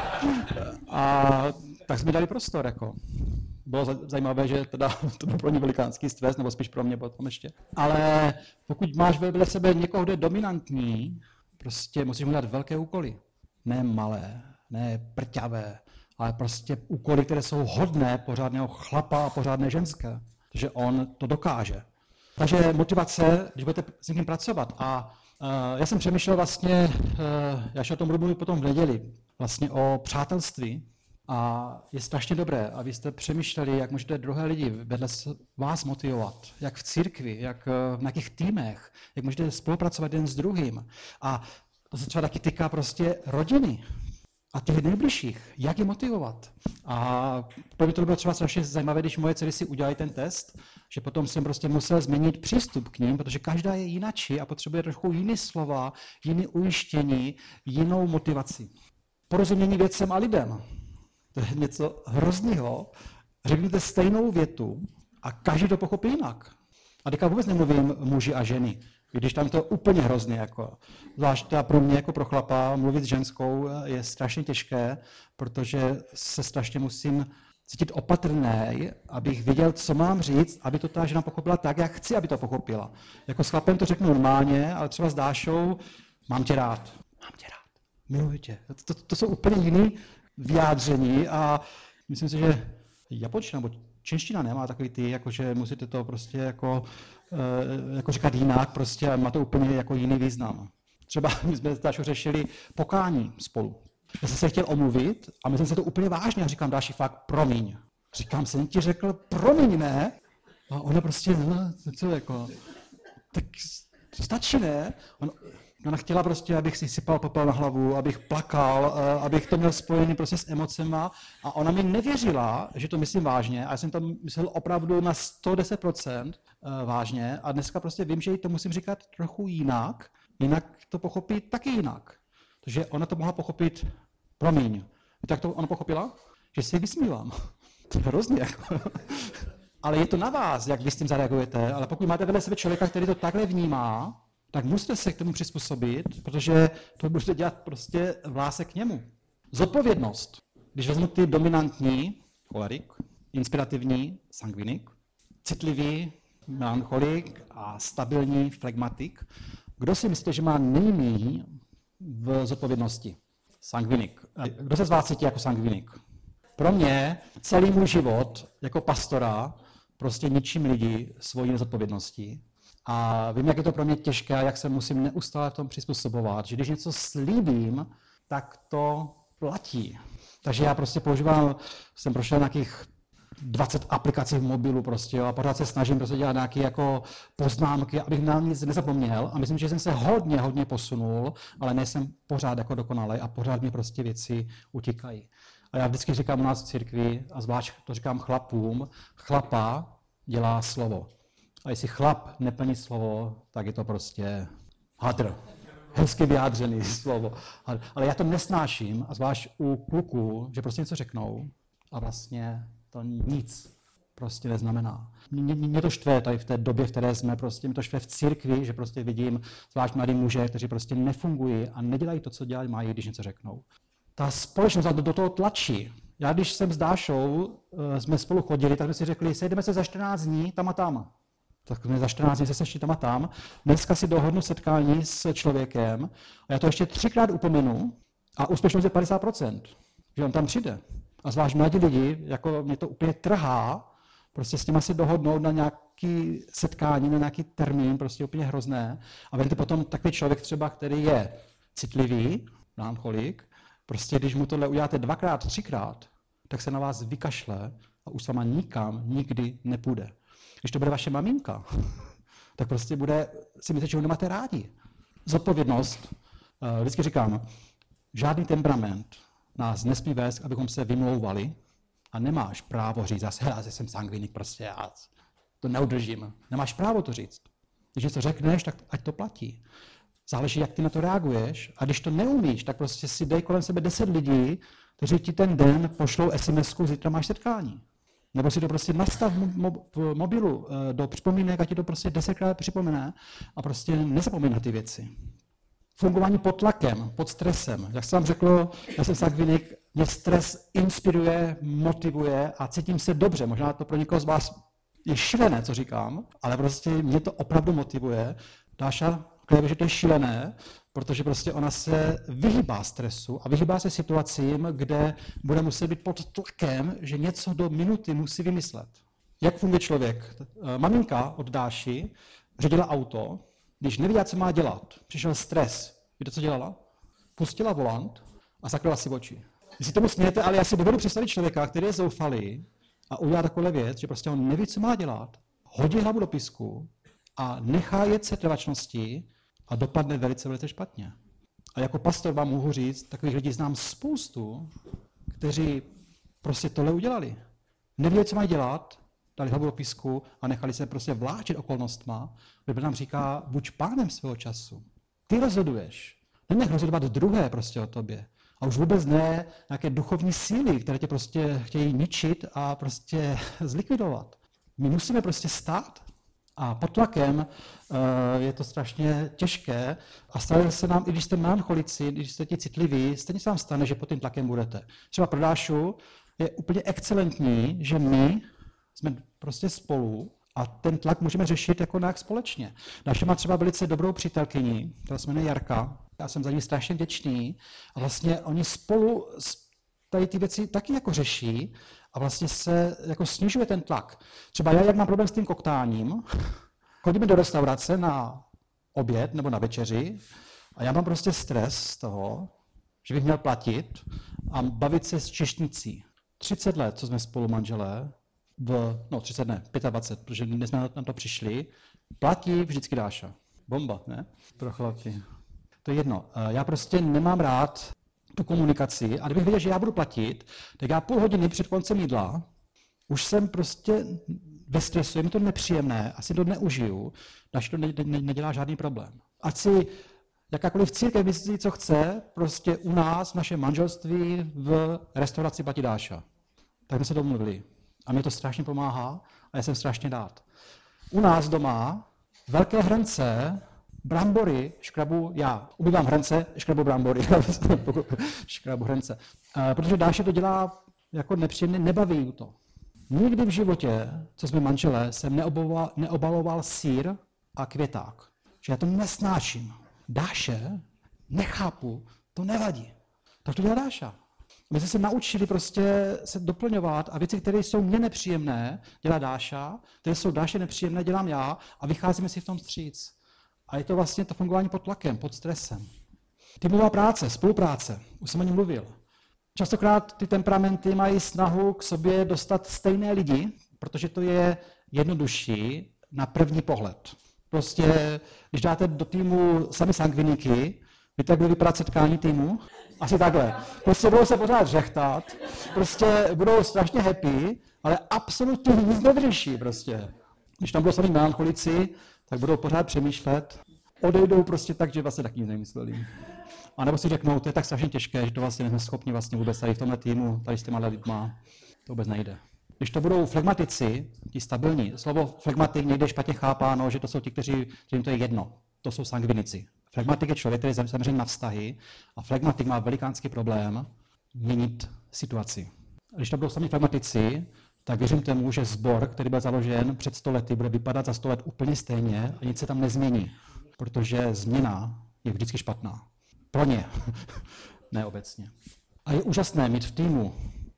A tak jsme mi dali prostor, jako. Bylo zajímavé, že teda to byl pro ně velikánský stres, nebo spíš pro mě potom ještě. Ale pokud máš vedle sebe někoho, kdo je dominantní, prostě musíš mu dát velké úkoly. Ne malé, ne prťavé, ale prostě úkoly, které jsou hodné pořádného chlapa a pořádné ženské. Takže on to dokáže. Takže motivace, když budete s někým pracovat. A uh, já jsem přemýšlel vlastně, uh, já šel o tom budu mluvit potom v neděli, vlastně o přátelství. A je strašně dobré, abyste přemýšleli, jak můžete druhé lidi vedle vás motivovat, jak v církvi, jak v nějakých týmech, jak můžete spolupracovat jeden s druhým. A to se třeba taky týká prostě rodiny a těch nejbližších, jak je motivovat. A pro mě to bylo třeba strašně zajímavé, když moje dcery si udělali ten test, že potom jsem prostě musel změnit přístup k ním, protože každá je jinačí a potřebuje trochu jiný slova, jiné ujištění, jinou motivaci. Porozumění věcem a lidem. To je něco hrozného. Řeknete stejnou větu a každý to pochopí jinak. A teďka vůbec nemluvím muži a ženy, když tam to je úplně hrozně. Jako. Zvlášť pro mě jako pro chlapa mluvit s ženskou je strašně těžké, protože se strašně musím cítit opatrný, abych věděl, co mám říct, aby to ta žena pochopila tak, jak chci, aby to pochopila. Jako s chlapem to řeknu normálně, ale třeba s Dášou, mám tě rád. Mám tě rád. Miluji tě. To, to, to jsou úplně jiný vyjádření a myslím si, že japonština nebo čínština nemá takový ty, jakože musíte to prostě jako, jako říkat jinak prostě a má to úplně jako jiný význam. Třeba my jsme Dášu řešili pokání spolu. Já jsem se chtěl omluvit a myslím si to úplně vážně a říkám Dáši fakt promiň. Říkám, jsem ti řekl promiň, ne? A ona prostě, no, co jako, tak stačí, ne? On, Ona chtěla prostě, abych si sypal popel na hlavu, abych plakal, abych to měl spojený prostě s emocema a ona mi nevěřila, že to myslím vážně a já jsem to myslel opravdu na sto deset procent vážně a dneska prostě vím, že jí to musím říkat trochu jinak, jinak to pochopí taky jinak. Takže ona to mohla pochopit, promiň. Tak to ona pochopila, že si vysmívám. To je hrozně. Ale je to na vás, jak vy s tím zareagujete, ale pokud máte vedle sebe člověka, který to takhle vnímá, tak musíte se k tomu přizpůsobit, protože to budete dělat prostě v lásce k němu. Zodpovědnost. Když vezmu ty dominantní, cholerik, inspirativní, sangvinik, citlivý, melancholik a stabilní, flegmatik, kdo si myslíte, že má nejméně v zodpovědnosti? Sangvinik. Kdo se z vás cítí jako sangvinik? Pro mě celý můj život jako pastora prostě ničím lidi svojí nezodpovědností. A vím, jak je to pro mě těžké a jak se musím neustále v tom přizpůsobovat, že když něco slíbím, tak to platí. Takže já prostě používám, jsem prošel nějakých dvacet aplikací v mobilu prostě, jo, a pořád se snažím prostě dělat nějaké jako poznámky, abych na nic nezapomněl a myslím, že jsem se hodně, hodně posunul, ale nejsem pořád jako dokonalej a pořád mi prostě věci utíkají. A já vždycky říkám u nás v církvi, a zvlášť to říkám chlapům, chlapa dělá slovo. A jestli chlap neplní slovo, tak je to prostě hadr. Hezky vyjádřený slovo. Ale já to nesnáším, a zvlášť u kluků, že prostě něco řeknou a vlastně to nic prostě neznamená. Mě, mě to štve tady v té době, v které jsme, prostě mě to štve v církvi, že prostě vidím zvlášť mladý muže, kteří prostě nefungují a nedělají to, co dělat mají, když něco řeknou. Ta společnost do, do toho tlačí. Já když jsem s Dášou, jsme spolu chodili, tak jsme si řekli, sejdeme se za čtrnáct dní tam a tam. Tak jsme za čtrnáct dní se sešli tam a tam. Dneska si dohodnu setkání s člověkem a já to ještě třikrát upomenu a úspěšnost je padesát procent. že on tam přijde. A zvlášť mladí lidi, jako mě to úplně trhá, prostě s těma si dohodnout na nějaký setkání, na nějaký termín, prostě úplně hrozné. A vemte potom takový člověk třeba, který je citlivý, melancholik, prostě když mu tohle uděláte dvakrát, třikrát, tak se na vás vykašle a už sama nikam nikdy nepůjde. Když to bude vaše maminka, tak prostě bude si myslet, že ho nemáte rádi. Zodpovědnost, vždycky říkám, žádný temperament nás nesmí vést, abychom se vymlouvali a nemáš právo říct, zase, já jsem sangvinik, prostě já to neudržím. Nemáš právo to říct. Když něco řekneš, tak ať to platí. Záleží, jak ty na to reaguješ a když to neumíš, tak prostě si dej kolem sebe deset lidí, kteří ti ten den pošlou es em esku, zítra máš setkání. Nebo si to prostě nastav v mobilu do připomínek a ti to prostě desetkrát připomene a prostě nezapomeň na ty věci. Fungování pod tlakem, pod stresem. Jak jsem vám řekl, já jsem sangvinik, mě stres inspiruje, motivuje a cítím se dobře. Možná to pro někoho z vás je šílené, co říkám, ale prostě mě to opravdu motivuje. Dáša klebe, že to je šílené, protože prostě ona se vyhýbá stresu a vyhýbá se situacím, kde bude muset být pod tlakem, že něco do minuty musí vymyslet. Jak funguje člověk? Maminka od Dáši řídila auto, když nevěděla, co má dělat. Přišel stres. Víte, co dělala? Pustila volant a zakryla si oči. Vy si tomu smějete, ale já si dovedu představit člověka, který je zoufalý a udělá takovou věc, že prostě on neví, co má dělat, hodí hlavu do písku a nechá jet setrvačnosti a dopadne velice, velice špatně. A jako pastor vám mohu říct, takových lidí znám spoustu, kteří prostě tohle udělali. Nevěděli, co mají dělat, dali hlavu do písku a nechali se prostě vláčit okolnostma. Bible nám říká, buď pánem svého času. Ty rozhoduješ. Nenech rozhodovat druhé prostě o tobě. A už vůbec ne nějaké duchovní síly, které tě prostě chtějí ničit a prostě zlikvidovat. My musíme prostě stát a pod tlakem uh, je to strašně těžké a stane se nám, i když jste melancholici, když jste ti citliví, stejně se vám stane, že pod tím tlakem budete. Třeba pro Dášu je úplně excelentní, že my jsme prostě spolu a ten tlak můžeme řešit jako nějak společně. Dáša má třeba velice dobrou přítelkyni, která se jmenuje Jarka. Já jsem za ní strašně vděčný a vlastně oni spolu tady ty věci taky jako řeší a vlastně se jako snižuje ten tlak. Třeba já, jak mám problém s tím koktáním, chodíme do restaurace na oběd nebo na večeři a já mám prostě stres z toho, že bych měl platit a bavit se s češtnicí. třicet let, co jsme spolu manželé, v, no třicet ne, dvacet pět, protože dnes jsme na to přišli, platí vždycky Dáša. Bomba, ne? Pro chlapy. To je jedno. Já prostě nemám rád tu komunikaci a kdybych věděl, že já budu platit, tak já půl hodiny před koncem jídla už jsem prostě ve stresu, je mi to nepříjemné, asi to neužiju, Dáša to ne, ne, nedělá žádný problém. Ať si jakákoliv církev myslí, co chce, prostě u nás, v našem manželství, v restauraci platí Dáša. Tak jsme se domluvili. A mě to strašně pomáhá a já jsem strašně rád. U nás doma velké hrnce, brambory škrabu já. Umývám hrnce, škrabu brambory. škrabu hrnce. E, protože Dáša to dělá jako nepříjemně, nebaví to. Nikdy v životě, co jsme manželé, jsem neobaloval, neobaloval sýr a květák. Že já to nesnáším. Dáše, nechápu, to nevadí. Tak to dělá Dáša. My jsme se naučili prostě se doplňovat a věci, které jsou mně nepříjemné, dělá Dáša, které jsou Dáše nepříjemné, dělám já a vycházíme si v tom vstříc. A je to vlastně to fungování pod tlakem, pod stresem. Týmová práce, spolupráce, už jsem o ní mluvil. Častokrát ty temperamenty mají snahu k sobě dostat stejné lidi, protože to je jednodušší na první pohled. Prostě, když dáte do týmu sami sangviníky, víte, jak bude vypadat setkání týmu? Asi takhle. Prostě budou se pořád řechtat, prostě budou strašně happy, ale absolutně nic nevyřeší prostě. Když tam budou sami melancholici, tak budou pořád přemýšlet, odejdou prostě tak, že vlastně taky nic nemysleli. A nebo si řeknou, to je tak strašně těžké, že to vlastně nejsme schopni vlastně vůbec tady v tomhle týmu, tady s těma lidma, to vůbec nejde. Když to budou flegmatici, ti stabilní, slovo flegmatik někde špatně chápáno, že to jsou ti, kteří, kterým to je jedno, to jsou sangvinici. Flegmatik je člověk, který je zaměřený na vztahy a flegmatik má velikánský problém měnit situaci. Když to budou sami flegmatici, tak věřím tomu, že sbor, který byl založen před sto lety, bude vypadat za sto let úplně stejně a nic se tam nezmění, protože změna je vždycky špatná. Pro ně, ne obecně. A je úžasné mít v týmu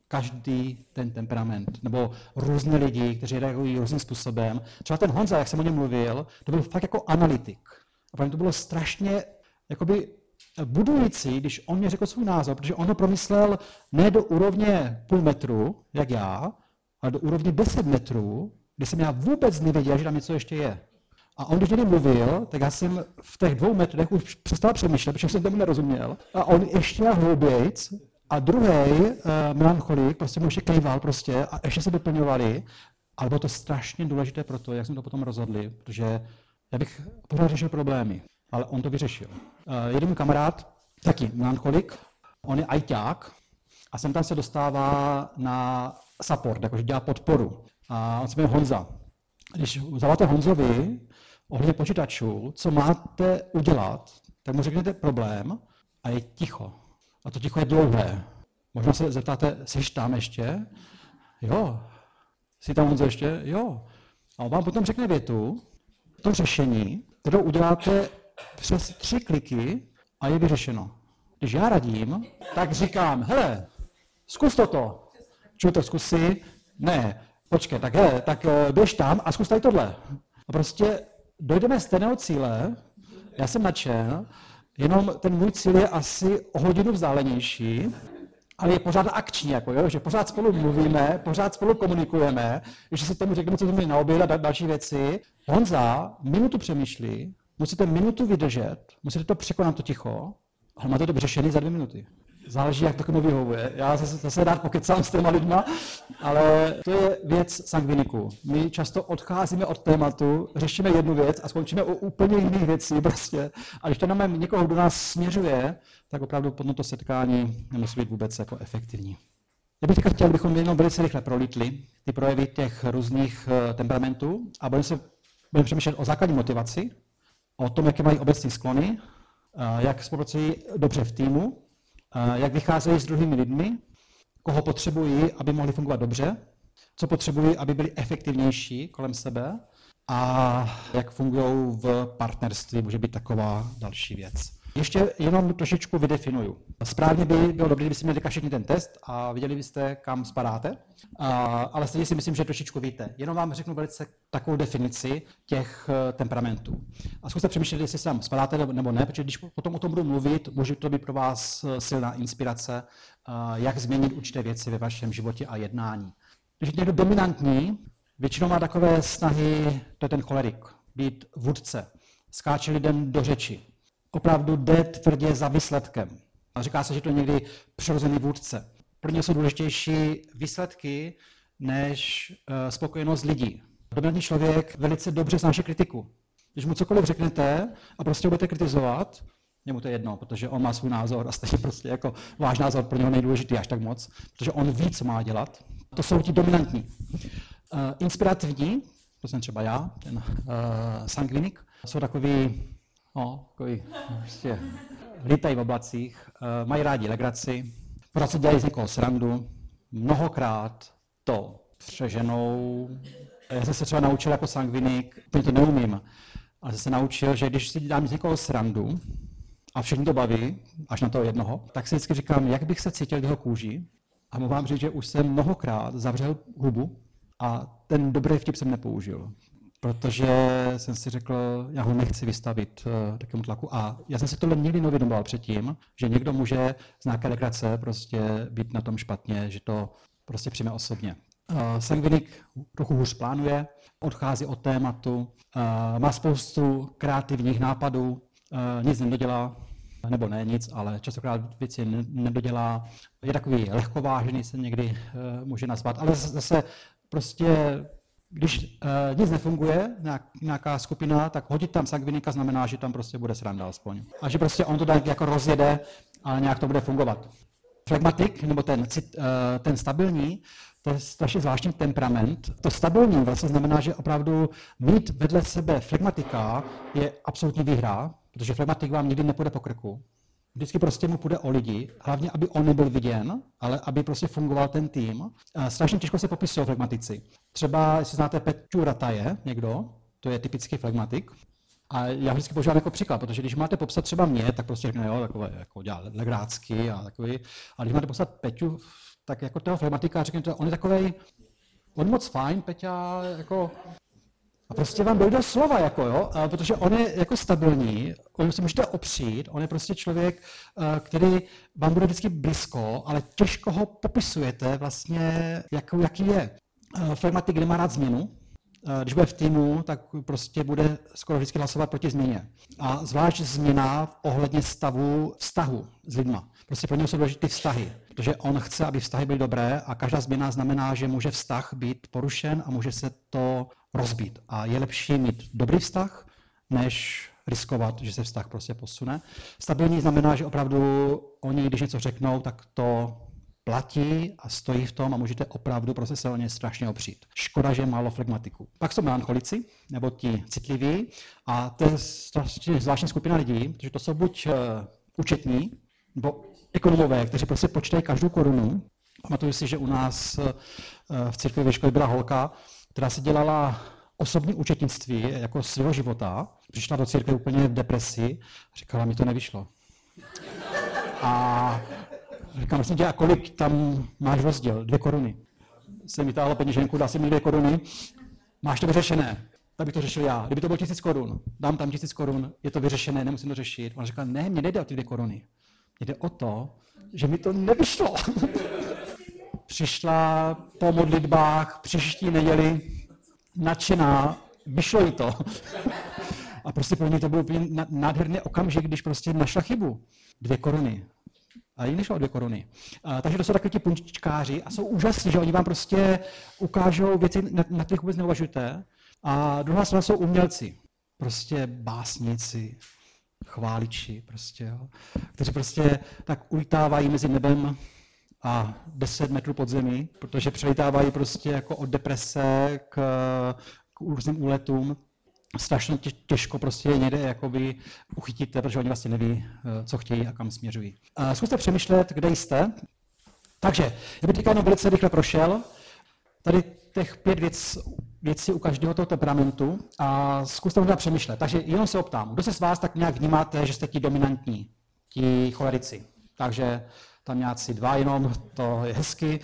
každý ten temperament, nebo různé lidi, kteří reagují různým způsobem. Třeba ten Honza, jak jsem o něm mluvil, to byl fakt jako analytik. A pro mě to bylo strašně jakoby budující, když on mě řekl svůj názor, protože on ho promyslel ne do úrovně půl metru, jak já, ale do úrovně deset metrů, kdy jsem já vůbec nevěděl, že tam něco ještě je. A on, když někdy mluvil, tak já jsem v těch dvou metrech už přestal přemýšlet, protože jsem tomu nerozuměl. A on ještě hloubějc, a druhý uh, melancholik prostě mu ještě kejval prostě a ještě se doplňovali. Ale bylo to strašně důležité pro to, jak jsme to potom rozhodli, protože já bych pořád řešil problémy, ale on to vyřešil. Uh, jeden můj kamarád, taky melancholik, on je ajťák a sem tam se dostává na support, jakože dělá podporu. A on se jmenuje Honza. Když zavoláte Honzovi ohledně počítačů, co máte udělat, tak mu řeknete problém a je ticho. A to ticho je dlouhé. Možná se zeptáte, jsi tam ještě? Jo. Jsi tam, Honzo, ještě? Jo. A on vám potom řekne větu, to řešení, kterou uděláte přes tři kliky a je vyřešeno. Když já radím, tak říkám, hele, zkus toto. Čuji to, zkusy? Ne. Počkej, tak hele, tak běž tam a zkus tady tohle. A prostě dojdeme z stejného cíle, já jsem nadšen, jenom ten můj cíl je asi o hodinu vzdálenější, ale je pořád akční, jako, jo? Že pořád spolu mluvíme, pořád spolu komunikujeme, že si tomu řekneme, co to na oběd a další věci. Honza minutu přemýšlí, musíte minutu vydržet, musíte to překonat to ticho, ale máte to vyřešený za dvě minuty. Záleží, jak to komu vyhovuje. Já zase, zase rád pokecám s těma lidma, ale to je věc sangviniku. My často odcházíme od tématu, řešíme jednu věc a skončíme u úplně jiných věcí prostě. A když to máme někoho, kdo nás směřuje, tak opravdu potom to setkání nemusí být vůbec jako efektivní. Já bych chtěl, abychom jenom velice rychle prolítli ty projevy těch různých temperamentů a budeme se budeme přemýšlet o základní motivaci, o tom, jaké mají obecní sklony, jak spolupracují dobře v týmu, jak vycházejí s druhými lidmi, koho potřebují, aby mohli fungovat dobře, co potřebují, aby byli efektivnější kolem sebe a jak fungují v partnerství, může být taková další věc. Ještě jenom trošičku vydefinuju. Správně by bylo dobré, kdybyste měli všichni ten test a viděli byste, kam spadáte, a, ale stejně si myslím, že trošičku víte. Jenom vám řeknu velice takovou definici těch temperamentů. A zkuste přemýšlet, jestli se tam spadáte nebo ne, protože když potom o tom budu mluvit, může to být pro vás silná inspirace, jak změnit určité věci ve vašem životě a jednání. Když někdo dominantní, většinou má takové snahy, to je ten cholerik, být vůdce, skáče lidem do řeči. Opravdu jde tvrdě za výsledkem. A říká se, že to je někdy přirozený vůdce. Pro ně jsou důležitější výsledky než uh, spokojenost lidí. Dominantní člověk velice dobře snáší kritiku. Když mu cokoliv řeknete a prostě ho budete kritizovat, jemu to je jedno, protože on má svůj názor a stejně prostě jako váš názor pro něho nejdůležitý až tak moc, protože on ví, co má dělat. To jsou ti dominantní. Uh, inspirativní, to jsem třeba já, ten uh, sangvinik, jsou takový No, takový, prostě lítají v oblacích, uh, mají rádi legraci, pořád se dělají z někoho srandu, mnohokrát to přeženou. Já jsem se třeba naučil jako sangvinik, úplně to neumím, ale jsem se naučil, že když si dám z někoho srandu a všichni to baví, až na toho jednoho, tak si vždycky říkám, jak bych se cítil v jeho kůži a mohu vám říct, že už jsem mnohokrát zavřel hubu a ten dobrý vtip jsem nepoužil. Protože jsem si řekl, já ho nechci vystavit uh, takovému tlaku. A já jsem si tohle nikdy neuvědomoval předtím, že někdo může z nějaké legrace prostě být na tom špatně, že to prostě přijme osobně. Uh, sangvinik trochu hůř plánuje, odchází od tématu, uh, má spoustu kreativních nápadů, uh, nic nedodělá, nebo ne nic, ale častokrát věci nedodělá. Je takový lehkovážný, se někdy uh, může nazvat, ale zase prostě když uh, nic nefunguje, nějak, nějaká skupina, tak hodit tam sangvinika znamená, že tam prostě bude sranda aspoň. A že prostě on to tak jako rozjede a nějak to bude fungovat. Flegmatik, nebo ten, uh, ten stabilní, to je strašně zvláštní temperament. To stabilní vlastně znamená, že opravdu mít vedle sebe flegmatika je absolutní výhra, protože flegmatik vám nikdy nepůjde po krku. Vždycky prostě mu půjde o lidi, hlavně, aby on nebyl viděn, ale aby prostě fungoval ten tým. Strašně těžko se popisují flegmatici. Třeba, jestli znáte Peťu Rataje, někdo, to je typický flegmatik. A já vždycky používám jako příklad, protože když máte popsat třeba mě, tak prostě řekne, jo, takové jako dělá legrácky a takový. A když máte popsat Peťu, tak jako toho flegmatika, řekněte, on je takovej, on je moc fajn, Peťa, jako... A prostě vám dojde slova, jako jo, protože on je jako stabilní, on se můžete opřít, on je prostě člověk, který vám bude vždycky blízko, ale těžko ho popisujete vlastně, jak, jaký je. Flegmatik nemá rád změnu. Když bude v týmu, tak prostě bude skoro vždycky hlasovat proti změně. A zvlášť změna ohledně stavu vztahu s lidma. Prostě pro něj jsou důležité vztahy, protože on chce, aby vztahy byly dobré a každá změna znamená, že může vztah být porušen a může se to rozbít. A je lepší mít dobrý vztah, než riskovat, že se vztah prostě posune. Stabilní znamená, že opravdu oni, když něco řeknou, tak to platí a stojí v tom a můžete opravdu prostě se o ně strašně opřít. Škoda, že je málo flegmatiků. Pak jsou melancholici, nebo ti citliví, a to je strašně zvláštní skupina lidí, protože to jsou buď uh, účetní, nebo ekonomové, kteří prostě počítají každou korunu. Pamatuju si, že u nás uh, v církvi ve škole byla holka, která si dělala osobní účetnictví jako svého života, přišla do církve úplně v depresi, říkala, mi to nevyšlo. A říkám, vlastně tě, a kolik tam máš rozdíl? Dvě koruny. Jsem vytáhla peněženku, dá si mi dvě koruny, máš to vyřešené. Tak bych to řešil já. Kdyby to bylo tisíc korun, dám tam tisíc korun, je to vyřešené, nemusím to řešit. Ona říkala, ne, mně nejde o ty dvě koruny. Mně jde o to, že mi to nevyšlo. Přišla po modlitbách příští neděli nadšená, vyšlo jí to. A prostě pro mě to byl úplně nádherný okamžik, když prostě našla chybu. Dvě koruny. A jí nešlo o dvě koruny. A, takže to jsou takový ti punčkáři a jsou úžasní, že oni vám prostě ukážou věci, na, na kterých vůbec neuvažujete. A druhá strana jsou umělci. Prostě básníci, chváliči, prostě, jo, kteří prostě tak ulítávají mezi nebem a deset metrů pod zemí, protože přelítávají prostě jako od deprese k, k různým úletům. Strašně těžko prostě někde jakoby uchytíte, protože oni vlastně neví, co chtějí a kam směřují. Zkuste přemýšlet, kde jste. Takže, já bych teďka jenom velice rychle prošel tady těch pět věc, věcí u každého toho temperamentu a zkuste možná přemýšlet. Takže jenom se optám, kdo se z vás tak nějak vnímáte, že jste ti dominantní, ti cholerici. Takže tam nějací dva jenom, to je hezky.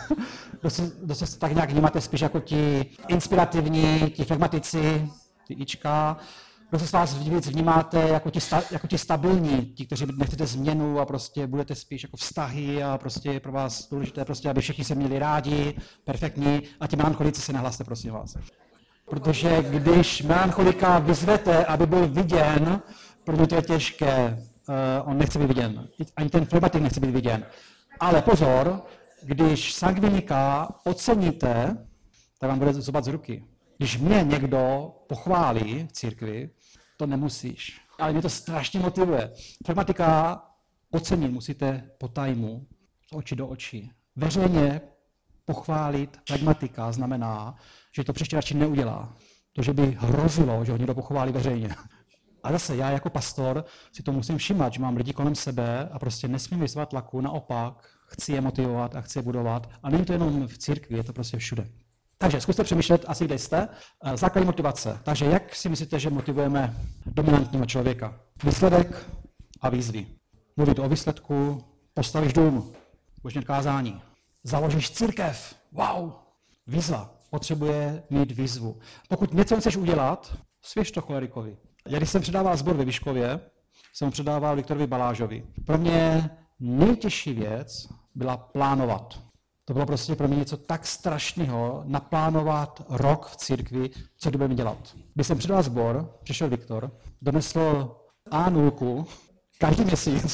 Kdo se, kdo se tak nějak vnímáte spíš jako ti inspirativní, ti flegmatici, ty ička. Kdo se z vás víc vnímáte jako ti, sta, jako ti stabilní, ti, kteří nechcete změnu a prostě budete spíš jako vztahy a prostě je pro vás důležité, prostě, aby všichni se měli rádi, perfektní, a ti melancholici se nehlaste, prosím vás. Protože když melancholika vyzvete, aby byl viděn, pro mě to je těžké, uh, on nechce být viděn, ani ten flegmatik nechce být viděn. Ale pozor, když sangvinika oceníte, tak vám bude zobat z ruky. Když mě někdo pochválí v církvi, to nemusíš. Ale mě to strašně motivuje. Flegmatika ocenit musíte po tajmu, z očí do očí. Veřejně pochválit flegmatika znamená, že to příště radši neudělá. To, že by hrozilo, že ho někdo pochválí veřejně. A zase já jako pastor si to musím všímat, že mám lidi kolem sebe a prostě nesmím vyzvat tlaku, naopak chci je motivovat a chci je budovat. A není to jenom v církvi, je to prostě všude. Takže zkuste přemýšlet, asi kde jste. Základní motivace. Takže jak si myslíte, že motivujeme dominantního člověka? Výsledek a výzvy. Mluvit o výsledku, postavíš dům, budeš mít kázání. Založíš církev. Wow! Výzva. Potřebuje mít výzvu. Pokud něco chceš udělat, svěř to cholerikovi. Já když jsem předával sbor ve Vyškově, jsem ho předával Viktorovi Balážovi. Pro mě nejtěžší věc byla plánovat. To bylo prostě pro mě něco tak strašného, naplánovat rok v církvi, co budeme dělat. Když jsem předal sbor, přišel Viktor, donesl á nula každý měsíc,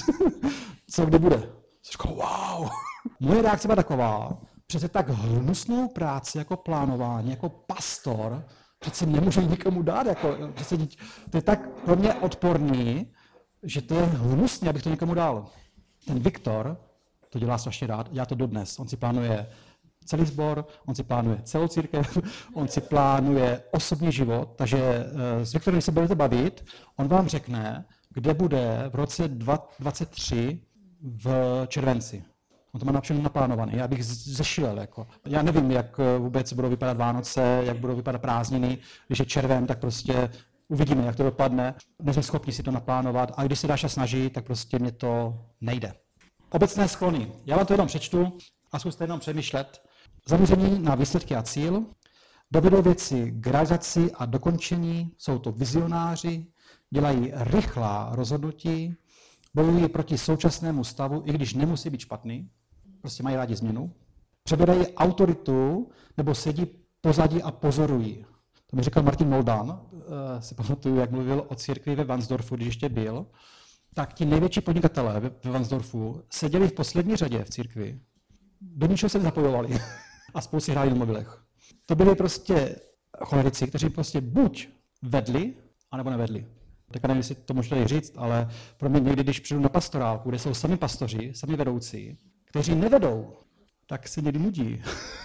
co kdy bude. Jsem říkal, wow. Moje reakce byla taková, přece tak hnusnou práci jako plánování, jako pastor, přece nemůžu nikomu dát. Jako, přece, to je tak pro mě odporný, že to je hnusný, abych to někomu dal. Ten Viktor to dělá strašně rád, já to dodnes. On si plánuje celý sbor, on si plánuje celou církev, on si plánuje osobní život, takže s Viktorem, když se budete bavit, on vám řekne, kde bude v roce dvacet tři v červenci. On to má například naplánovaný, já bych zešilel. Jako. Já nevím, jak vůbec budou vypadat Vánoce, jak budou vypadat prázdniny, když je červen, tak prostě Uvidíme, jak to dopadne. Nejsme schopni si to naplánovat a když se Dáša snaží, tak prostě mě to nejde. Obecné sklony. Já vám to jenom přečtu a zkuste jenom přemýšlet. Zaměření na výsledky a cíl. Dovedou věci k realizaci a dokončení. Jsou to vizionáři. Dělají rychlá rozhodnutí. Bojují proti současnému stavu, i když nemusí být špatný. Prostě mají rádi změnu. Přebírají autoritu nebo sedí pozadí a pozorují. To mi říkal Martin Moldán, si pamatuju, jak mluvil o církvi ve Varnsdorfu, když ještě byl, tak ti největší podnikatelé ve Varnsdorfu seděli v poslední řadě v církvi, do ničeho se nezapojovali a spolu si hráli na mobilech. To byli prostě cholerici, kteří prostě buď vedli, anebo nevedli. Tak nevím, jestli to můžu tady říct, ale pro mě někdy, když přijdu na pastorálku, kde jsou sami pastoři, sami vedoucí, kteří nevedou, tak se někdy nudí.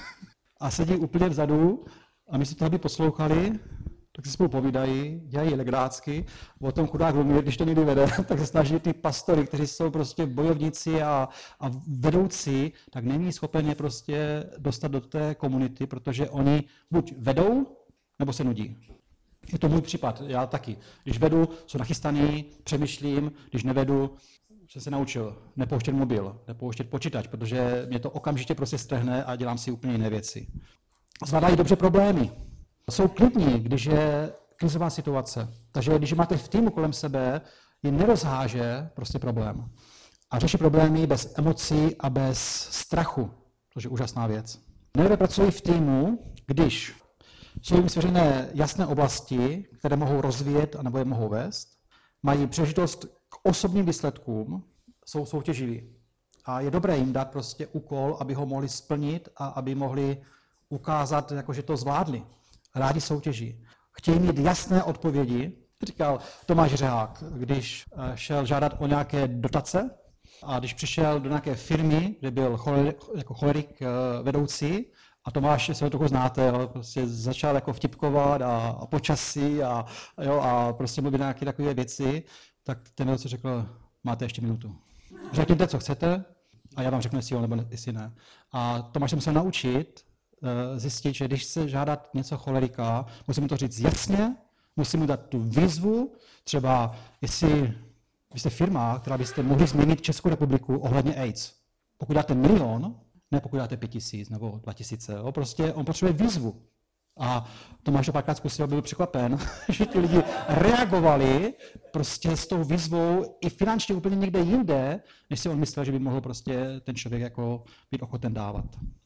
A sedí úplně vzadu a místo toho, aby poslouchali, tak si spolu povídají, dělají legrácky, o tom chudák mluví, když to někdy vede, tak se snaží ty pastory, kteří jsou prostě bojovníci a, a vedoucí, tak není schopen je prostě dostat do té komunity, protože oni buď vedou, nebo se nudí. Je to můj případ, já taky. Když vedu, jsou nachystaný, přemýšlím, když nevedu, jsem se naučil nepouštět mobil, nepouštět počítač, protože mě to okamžitě prostě strhne a dělám si úplně jiné věci. Zvládají dobře problémy. Jsou klidní, když je krizová situace. Takže když máte v týmu kolem sebe, je nerozháže prostě problém. A řeší problémy bez emocí a bez strachu, což je úžasná věc. Nejlépe pracují v týmu, když jsou jim svěřené jasné oblasti, které mohou rozvíjet a nebo je mohou vést, mají příležitost k osobním výsledkům, jsou soutěživí. A je dobré jim dát prostě úkol, aby ho mohli splnit a aby mohli ukázat, jako, že to zvládli. Rádi soutěží. Chtějí mít jasné odpovědi. Říkal Tomáš Řehák, když šel žádat o nějaké dotace a když přišel do nějaké firmy, kde byl cholerik, jako cholerik vedoucí, a Tomáš, se ho trochu znáte, jo, prostě začal jako vtipkovat a, a počasí a, jo, a prostě mluvit nějaké takové věci, tak ten vedoucí řekl, máte ještě minutu. Řekněte, co chcete a já vám řeknu, jestli jo nebo jestli ne. A Tomáš se musel naučit zjistit, že když chce žádat něco cholerika, musím mu to říct jasně, musím mu dát tu výzvu, třeba jestli vy jste firma, která byste mohli změnit Českou republiku ohledně AIDS. Pokud dáte milion, ne pokud dáte pět tisíc nebo dva tisíce, jo, prostě on potřebuje výzvu. A Tomáš to párkrát zkusil, byl překvapen, že ti lidi reagovali prostě s tou výzvou i finančně úplně někde jinde, než si on myslel, že by mohl prostě ten člověk jako být ochoten dávat.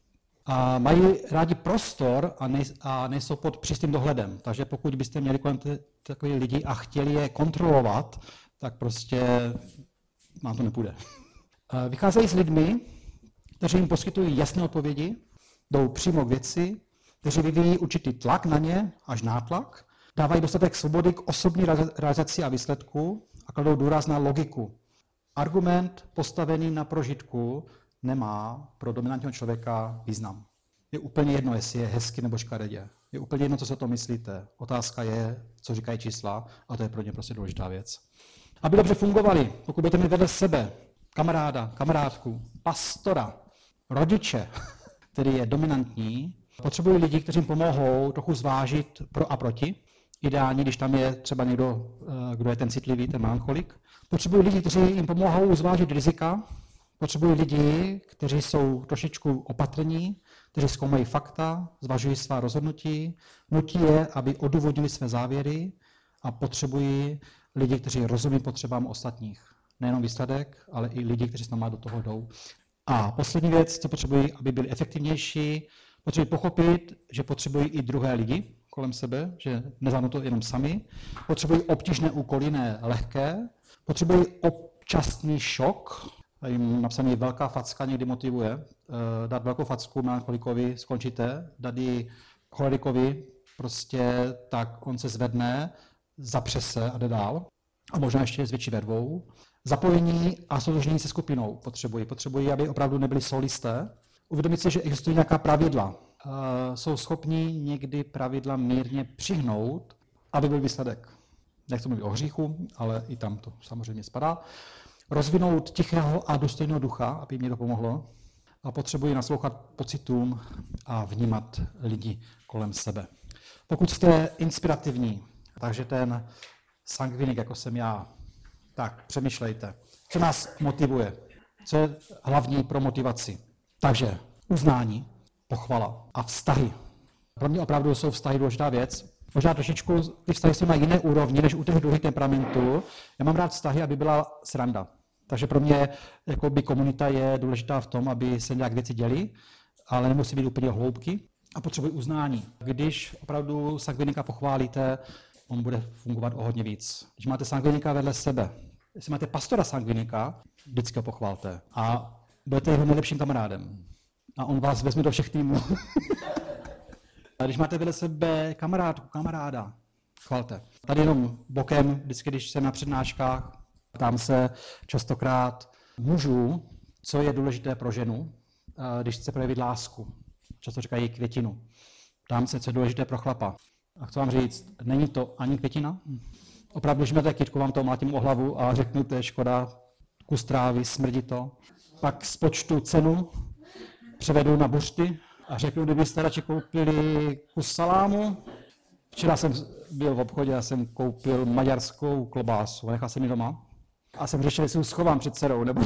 A mají rádi prostor a, nej, a nejsou pod přísným dohledem. Takže pokud byste měli kolem takových lidí a chtěli je kontrolovat, tak prostě vám to nepůjde. Vycházejí s lidmi, kteří jim poskytují jasné odpovědi, jdou přímo k věci, kteří vyvíjí určitý tlak na ně, až nátlak, dávají dostatek svobody k osobní realizaci a výsledku a kladou důraz na logiku. Argument postavený na prožitku nemá pro dominantního člověka význam. Je úplně jedno, jestli je hezky nebo škaredě. Je úplně jedno, co se o tom myslíte. Otázka je, co říkají čísla, a to je pro ně prostě důležitá věc. Aby dobře fungovali, pokud budete mít vedle sebe kamaráda, kamarádku, pastora, rodiče, který je dominantní, potřebují lidi, kteří jim pomohou trochu zvážit pro a proti. Ideální, když tam je třeba někdo, kdo je ten citlivý, ten melancholik. Potřebují lidi, kteří jim pomohou zvážit rizika. Potřebují lidi, kteří jsou trošičku opatrní, kteří zkoumají fakta, zvažují svá rozhodnutí, nutí je, aby odůvodnili své závěry a potřebují lidi, kteří rozumí potřebám ostatních. Nejenom výsledek, ale i lidi, kteří s námi do toho jdou. A poslední věc, co potřebují, aby byli efektivnější, potřebují pochopit, že potřebují i druhé lidi kolem sebe, že nezvládnou to jenom sami. Potřebují obtížné úkoly, ne lehké. Potřebují občasný šok. Jim napsaný velká facka někdy motivuje. Dát velkou facku melancholikovi, skončíte, dát ji cholerikovi, prostě tak on se zvedne, zapře se a jde dál. A možná ještě s větší vervou. Zapojení a soudržení se skupinou potřebují. Potřebují, aby opravdu nebyli solisté. Uvědomit si, že existují nějaká pravidla. Jsou schopni někdy pravidla mírně přihnout, aby byl výsledek. Nechci mluvit o hříchu, ale i tam to samozřejmě spadá. Rozvinout tichého a důstojného ducha, aby jim někdo pomohlo. A potřebují naslouchat pocitům a vnímat lidi kolem sebe. Pokud jste inspirativní, Takže ten sangvinik, jako jsem já. Tak, přemýšlejte. Co nás motivuje? Co je hlavní pro motivaci? Takže uznání, pochvala a vztahy. Pro mě opravdu jsou vztahy důležitá věc. Možná trošičku ty vztahy jsou na jiné úrovni, než u těch druhých temperamentů. Já mám rád vztahy, aby byla sranda. Takže pro mě jakoby, komunita je důležitá v tom, aby se nějak věci děly, ale nemusí být úplně hloubky a potřebují uznání. Když opravdu sangvinika pochválíte, on bude fungovat o hodně víc. Když máte sangvinika vedle sebe, jestli máte pastora sangvinika, vždycky ho pochválte a budete jeho nejlepším kamarádem. A on vás vezme do všech týmů. A když máte vedle sebe kamarádku, kamaráda, chvalte. Tady jenom bokem, vždycky, když jsem na přednáškách, ptám se častokrát mužů, co je důležité pro ženu, když chce projevit lásku. Často říkají květinu. Ptám se, co je důležité pro chlapa. A chci vám říct, není to ani květina. Opravdu, když máte kytku, vám to mlátím o hlavu a řeknu, to je škoda, kus trávy, smrdí to. Pak spočtu cenu, převedu na buřty a řeknu, kdybyste radši koupili kus salámu. Včera jsem byl v obchodě a jsem koupil maďarskou klobásu a nechal jsem ji doma. A jsem řešil, jestli ji schovám před dcerou, nebo...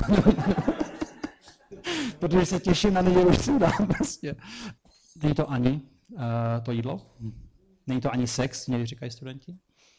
Protože se těším na neděli, už si udám prostě. Není to ani uh, to jídlo, není to ani sex, někdy říkají studenti,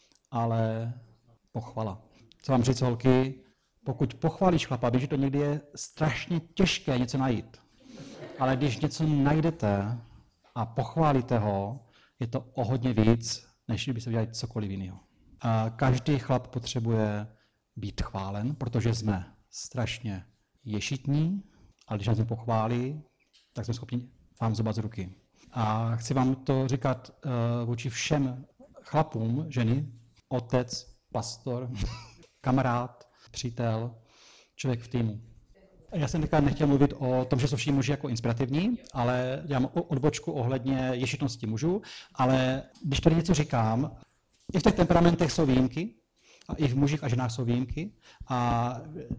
ale pochvala. Co vám říct, holky, pokud pochválíš chlapa, víš, že to někdy je strašně těžké něco najít. Ale když něco najdete a pochválíte ho, je to o hodně víc, než kdyby se udělali cokoliv jiného. A každý chlap potřebuje být chválen, protože jsme strašně ješitní, ale když nás někdo pochválí, tak jsme schopni vám zobat z ruky. A chci vám to říkat uh, vůči všem chlapům, ženy, otec, pastor, kamarád, přítel, člověk v týmu. Já jsem teďka nechtěl mluvit o tom, že jsou všichni muži jako inspirativní, ale dělám odbočku ohledně ješitnosti mužů, ale když tady něco říkám, i v těch temperamentech jsou výjimky, a i v mužích a ženách jsou výjimky, a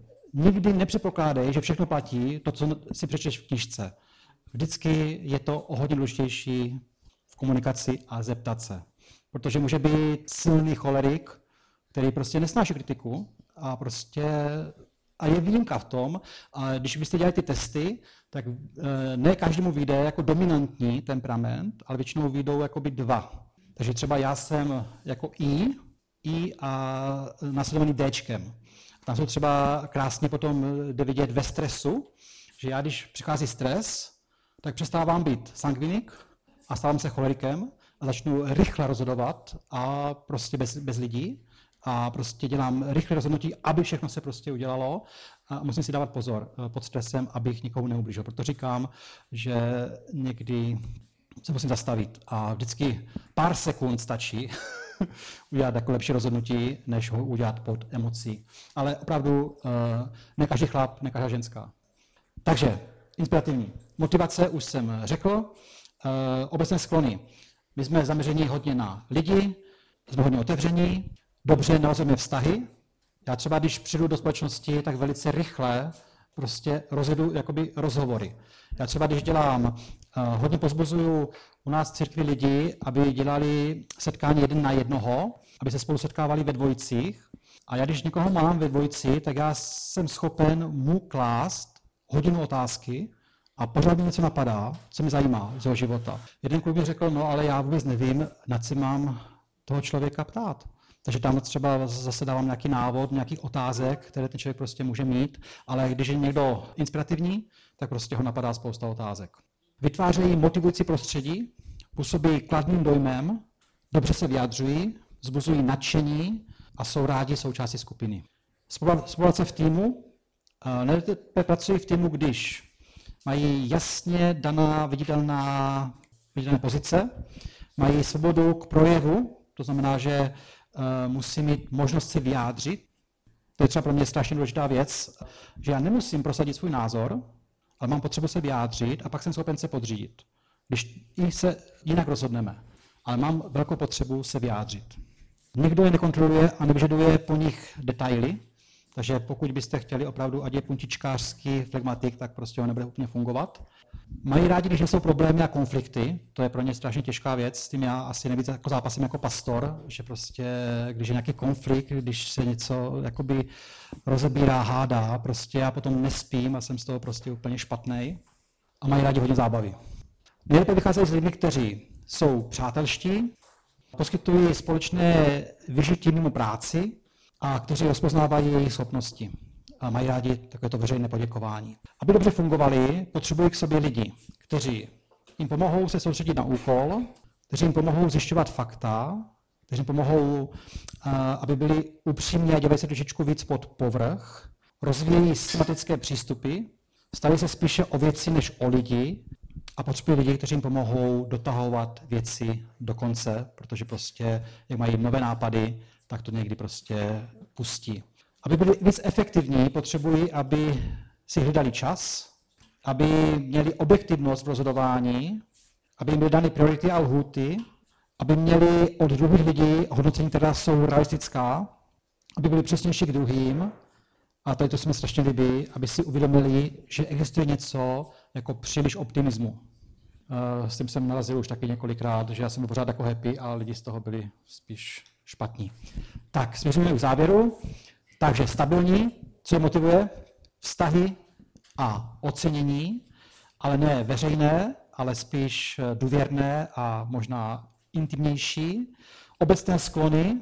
nikdy nepředpokládej, že všechno platí to, co si přečteš v knížce. Vždycky je to o hodně důležitější v komunikaci a zeptat se. Protože může být silný cholerik, který prostě nesnáší kritiku a prostě a je výjimka v tom, a když byste dělali ty testy, tak ne každému vyjde jako dominantní temperament, ale většinou vyjdou jakoby dva. Takže třeba já jsem jako I, I a následovaný Dčkem. Tam jsou třeba krásně potom jde vidět ve stresu, že já, když přichází stres, tak přestávám být sangvinik a stávám se cholerikem a začnu rychle rozhodovat a prostě bez, bez lidí a prostě dělám rychle rozhodnutí, aby všechno se prostě udělalo a musím si dávat pozor pod stresem, abych nikomu neublížil. Proto říkám, že někdy se musím zastavit a vždycky pár sekund stačí udělat jako lepší rozhodnutí, než ho udělat pod emocí. Ale opravdu ne každý chlap, ne každá ženská. Takže inspirativní. Motivace už jsem řekl. Obecné sklony. My jsme zaměření hodně na lidi, jsme hodně otevření, dobře navazujeme vztahy. Já třeba, když přijdu do společnosti, tak velice rychle prostě rozjedu jakoby rozhovory. Já třeba, když dělám, uh, hodně pozbuzuju u nás v církvi lidi, aby dělali setkání jeden na jednoho, aby se spolu setkávali ve dvojicích. A já, když někoho mám ve dvojici, tak já jsem schopen mu klást hodinu otázky a pořád mi něco napadá, co mě zajímá z jeho života. Jeden kluk mi řekl, no ale já vůbec nevím, na co mám toho člověka ptát. Takže tam třeba zase dávám nějaký návod, nějakých otázek, které ten člověk prostě může mít, ale když je někdo inspirativní, tak prostě ho napadá spousta otázek. Vytvářejí motivující prostředí, působí kladným dojmem, dobře se vyjadřují, vzbuzují nadšení a jsou rádi součástí skupiny. Spolupráce v týmu. Nejlépe pracují v týmu, když mají jasně daná viditelná, viditelné pozice, mají svobodu k projevu, to znamená, že Uh, musí mít možnost si vyjádřit. To je třeba pro mě strašně důležitá věc, že já nemusím prosadit svůj názor, ale mám potřebu se vyjádřit a pak jsem schopen se podřídit. Když i se jinak rozhodneme, ale mám velkou potřebu se vyjádřit. Nikdo je nekontroluje a nevyžaduje po nich detaily, takže pokud byste chtěli opravdu, ať je puntičkářský flegmatik, tak prostě ho nebude úplně fungovat. Mají rádi, když jsou problémy a konflikty, to je pro ně strašně těžká věc, s tím já asi nejvíc jako zápasím jako pastor, že prostě, když je nějaký konflikt, když se něco jakoby rozebírá, hádá, prostě já potom nespím a jsem z toho prostě úplně špatnej a mají rádi hodně zábavy. Nejlépe vycházejí s lidmi, kteří jsou přátelští, poskytují společné vyžití mimo práci a kteří rozpoznávají jejich schopnosti. A mají rádi takovéto veřejné poděkování. Aby dobře fungovali, potřebují k sobě lidi, kteří jim pomohou se soustředit na úkol, kteří jim pomohou zjišťovat fakta, kteří jim pomohou, aby byli upřímní a dělají se trošičku víc pod povrch, rozvíjejí systematické přístupy, staví se spíše o věci než o lidi a potřebují lidi, kteří jim pomohou dotahovat věci do konce, protože prostě, jak mají nové nápady, tak to někdy prostě pustí. Aby byli víc efektivní, potřebují, aby si hlídali čas, aby měli objektivnost v rozhodování, aby jim byly dány priority a lhůty, aby měli od druhých lidí hodnocení, která jsou realistická, aby byli přesnější k druhým, a tady to se mi strašně líbí, aby si uvědomili, že existuje něco jako příliš optimismu. S tím jsem narazil už taky několikrát, že já jsem byl pořád jako happy a lidi z toho byli spíš špatní. Tak, směřujeme k závěru. Takže stabilní, co je motivuje? Vztahy a ocenění, ale ne veřejné, ale spíš důvěrné a možná intimnější. Obecné sklony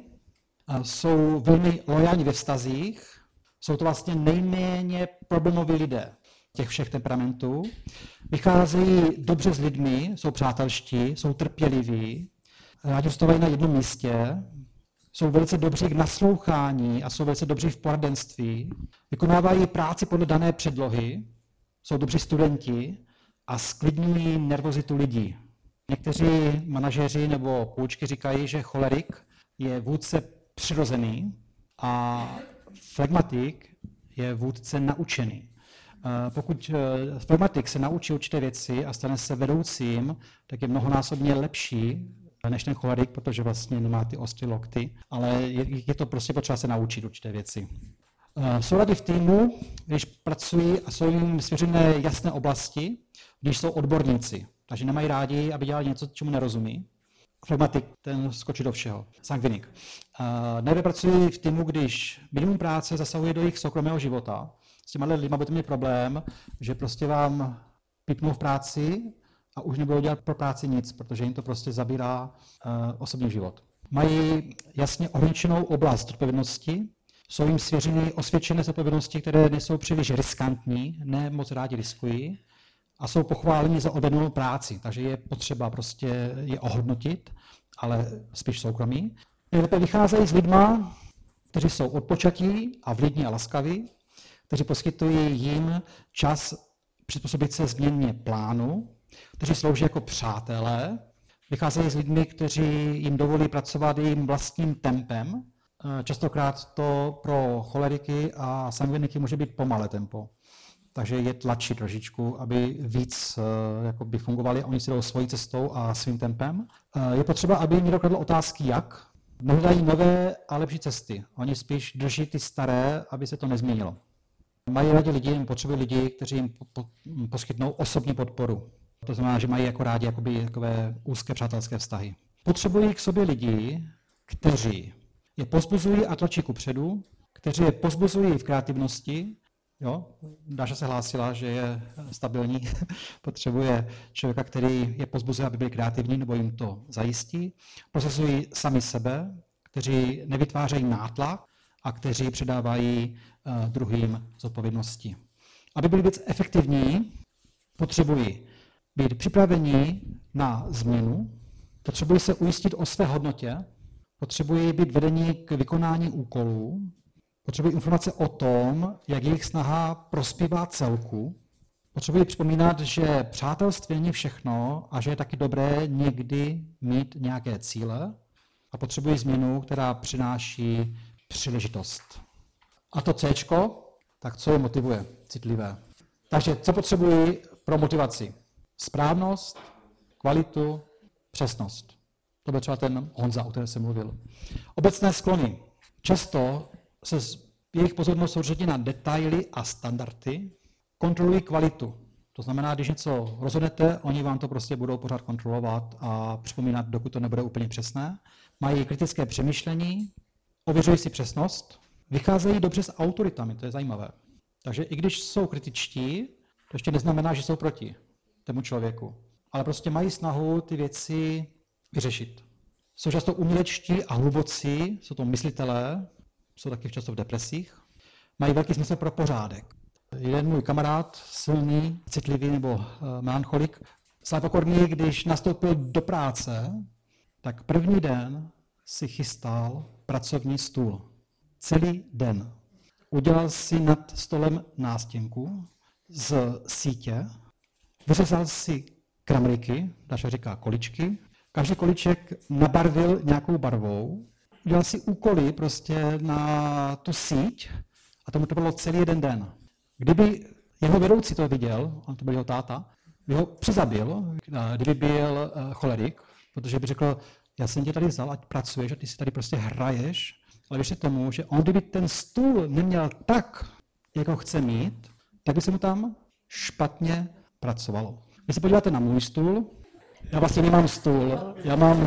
jsou velmi loajální ve vztazích, jsou to vlastně nejméně problémoví lidé těch všech temperamentů. Vycházejí dobře s lidmi, jsou přátelští, jsou trpěliví, rádi zůstávají na jednom místě, jsou velice dobří k naslouchání a jsou velice dobří v poradenství, vykonávají práci podle dané předlohy, jsou dobří studenti a sklidňují nervozitu lidí. Někteří manažeři nebo koučky říkají, že cholerik je vůdce přirozený a flegmatik je vůdce naučený. Pokud flegmatik se naučí určité věci a stane se vedoucím, tak je mnohonásobně lepší než ten cholerik, protože vlastně nemá ty ostré lokty, ale je, je to prostě potřeba se naučit určité věci. Jsou rádi v týmu, když pracují a jsou jim svěřené jasné oblasti, když jsou odborníci. Takže nemají rádi, aby dělali něco, čemu nerozumí. Flegmatik, ten skočí do všeho. Sangvinik. Nejlépe pracují v týmu, když minimum práce zasahuje do jejich soukromého života. S těma lidmi budete mít problém, že prostě vám pipnou v práci a už nebudou dělat pro práci nic, protože jim to prostě zabírá uh, osobní život. Mají jasně ohraničenou oblast zodpovědnosti, jsou jim svěřeny osvědčené zodpovědnosti, které nejsou příliš riskantní, ne moc rádi riskují a jsou pochváleni za odvedenou práci, takže je potřeba prostě je ohodnotit, ale spíš soukromí. Nejlépe vycházejí s lidma, kteří jsou odpočatí a vlídní a laskaví, kteří poskytují jim čas přizpůsobit se změně plánu, kteří slouží jako přátelé, vycházejí s lidmi, kteří jim dovolí pracovat jejím vlastním tempem. Častokrát to pro choleriky a sangviniky může být pomalé tempo. Takže je tlačí trošičku, aby víc jakoby fungovali. Oni si jdou svojí cestou a svým tempem. Je potřeba, aby jim někdo kladl otázky, jak. Nehledají nové a lepší cesty. Oni spíš drží ty staré, aby se to nezměnilo. Mají rádi lidi, potřebují lidi, kteří jim po, po, poskytnou osobní podporu. To znamená, že mají jako rádi jakoby, takové úzké přátelské vztahy. Potřebují k sobě lidi, kteří je povzbuzují a tlačí kupředu, kteří je povzbuzují v kreativnosti. Jo? Dáša se hlásila, že je stabilní, potřebuje člověka, který je povzbuzuje, aby byl kreativní, nebo jim to zajistí. Procesují sami sebe, kteří nevytvářejí nátlak a kteří předávají uh, druhým zodpovědnosti. Aby byli víc efektivní, potřebují být připraveni na změnu, potřebují se ujistit o své hodnotě, potřebují být vedení k vykonání úkolů, potřebují informace o tom, jak jejich snaha prospívá celku, potřebují připomínat, že přátelství není všechno a že je taky dobré někdy mít nějaké cíle a potřebují změnu, která přináší příležitost. A to Cčko, tak co je motivuje? Citlivé. Takže co potřebují pro motivaci? Správnost, kvalitu, přesnost. To byl třeba ten Honza, o kterém jsem mluvil. Obecné sklony. Často se jejich pozornost soustředí na detaily a standardy, kontrolují kvalitu. To To znamená, když něco rozhodnete, oni vám to prostě budou pořád kontrolovat a připomínat, dokud to nebude úplně přesné. Mají kritické přemýšlení, ověřují si přesnost, vycházejí dobře s autoritami, to je zajímavé. Takže i když jsou kritičtí, to ještě neznamená, že jsou proti tomu člověku. Ale prostě mají snahu ty věci vyřešit. Jsou často umělečtí a hlubocí, jsou to myslitelé, jsou taky často v depresích, mají velký smysl pro pořádek. Jeden můj kamarád, silný, citlivý nebo uh, melancholik, slápokorný, když nastoupil do práce, tak první den si chystal pracovní stůl. Celý den. Udělal si nad stolem nástěnku z sítě, vyřezal si kramriky, Dáša říká količky, každý kolíček nabarvil nějakou barvou, udělal si úkoly prostě na tu síť a tomu to bylo celý jeden den. Kdyby jeho vedoucí to viděl, on to byl jeho táta, by ho přizabil, kdyby byl cholerik, protože by řekl, já jsem tě tady vzal, ať pracuješ a ty si tady prostě hraješ, ale věřte tomu, že on kdyby ten stůl neměl tak, jak ho chce mít, tak by se mu tam špatně pracovalo. Když se podíváte na můj stůl, já vlastně nemám stůl, já mám,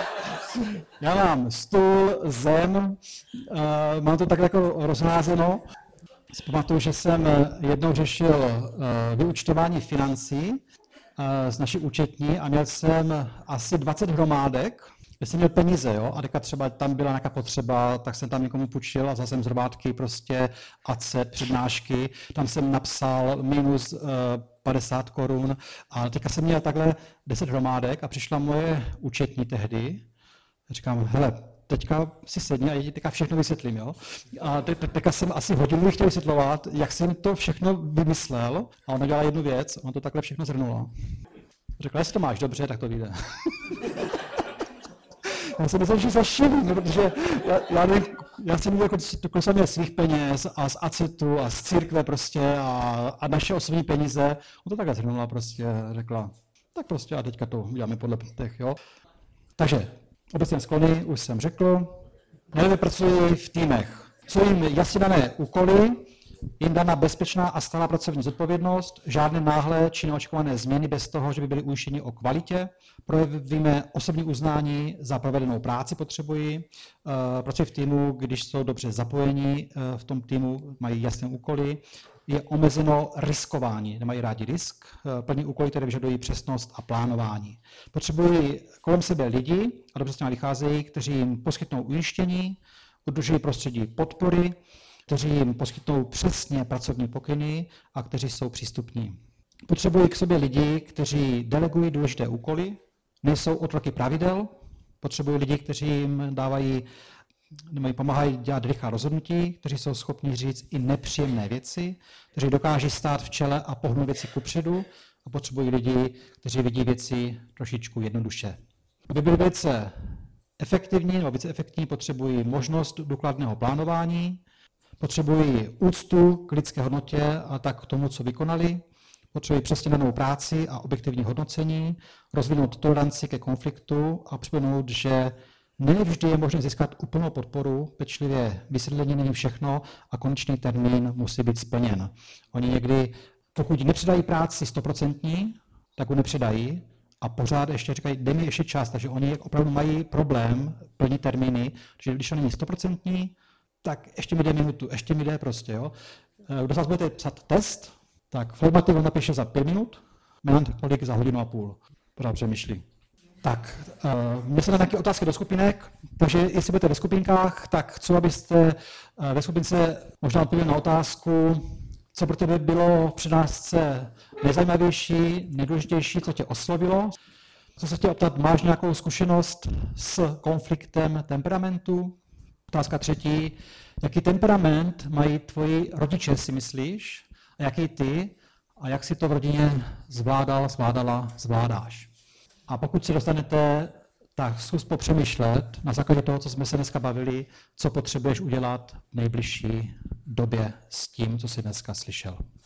já mám stůl, zem, uh, mám to tak jako rozházeno. Pamatuju, že jsem jednou řešil uh, vyúčtování financí uh, z naší účetní a měl jsem asi dvacet hromádek, já jsem měl peníze, jo, a teďka třeba tam byla nějaká potřeba, tak jsem tam někomu půjčil a vzal jsem z hromádky prostě A C E T, přednášky, tam jsem napsal minus uh, padesát korun a teďka jsem měl takhle deset hromádek a přišla moje účetní tehdy. Říkám, hele, teďka si sedni a já ti teďka všechno vysvětlím, jo. A te, te, teďka jsem asi hodinu chtěl vysvětlovat, jak jsem to všechno vymyslel a ona dělala jednu věc, ona to takhle všechno zhrnula. Řekla, jestli to máš dobře, tak to vyjde. Já jsem myslel, že zašilím, no, protože já, já, nevím, já jsem měl jako měl svých peněz a z ACETu a z církve prostě a, a naše osobní peníze. On to takhle zhrnula prostě, řekla, tak prostě a teďka to uděláme podle těch, jo. Takže obecné sklony už jsem řekl, nejlépe pracuji v týmech. Jsou jim jasně dané úkoly, jim daná bezpečná a stálá pracovní zodpovědnost, žádné náhlé či neočekované změny bez toho, že by byly ujištěni o kvalitě. Projevíme osobní uznání za provedenou práci potřebují. Pracuji v týmu, když jsou dobře zapojení v tom týmu, mají jasné úkoly. Je omezeno riskování, nemají rádi risk, plní úkoly, které vyžadují přesnost a plánování. Potřebují kolem sebe lidi, a dobře s těmi vycházejí, kteří jim poskytnou ujištění, udržují prostředí podpory, kteří jim poskytnou přesně pracovní pokyny a kteří jsou přístupní. Potřebují k sobě lidi, kteří delegují důležité úkoly, nejsou otroky pravidel, potřebují lidi, kteří jim dávají, nebo pomáhají dělat rychlá rozhodnutí, kteří jsou schopni říct i nepříjemné věci, kteří dokáží stát v čele a pohnout věci kupředu a potřebují lidi, kteří vidí věci trošičku jednoduše. Aby byly věci efektivní nebo více efektivní, potřebují možnost důkladného plánování, potřebují úctu k lidské hodnotě a tak k tomu, co vykonali, potřebují přesně danou práci a objektivní hodnocení, rozvinout toleranci ke konfliktu a připomenout, že ne vždy je možné získat úplnou podporu, pečlivě vysvětlení není všechno a konečný termín musí být splněn. Oni někdy, pokud nepředají práci stoprocentní, tak ho nepředají a pořád ještě říkají, dej mi ještě čas, takže oni opravdu mají problém plnit termíny, že když to není stoprocentní, tak ještě mi jde minutu, ještě mi jde prostě, jo. Kdo z vás budete psat test, tak Flormativ napíše za pět minut, melancholik za hodinu a půl. Pořád přemýšlí. Tak, uh, mě se na nějaké otázky do skupinek, takže jestli budete ve skupinkách, tak chci, abyste uh, ve skupince možná odpověděli na otázku, co pro tebe bylo v přednášce nejzajímavější, nejdůležitější, co tě oslovilo. Co se chtěl optat, máš nějakou zkušenost s konfliktem temperamentu? Otázka třetí, jaký temperament mají tvoji rodiče, si myslíš, a jaký ty, a jak si to v rodině zvládal, zvládala, zvládáš. A pokud se dostanete, tak zkus popřemýšlet na základě toho, co jsme se dneska bavili, co potřebuješ udělat v nejbližší době s tím, co jsi dneska slyšel.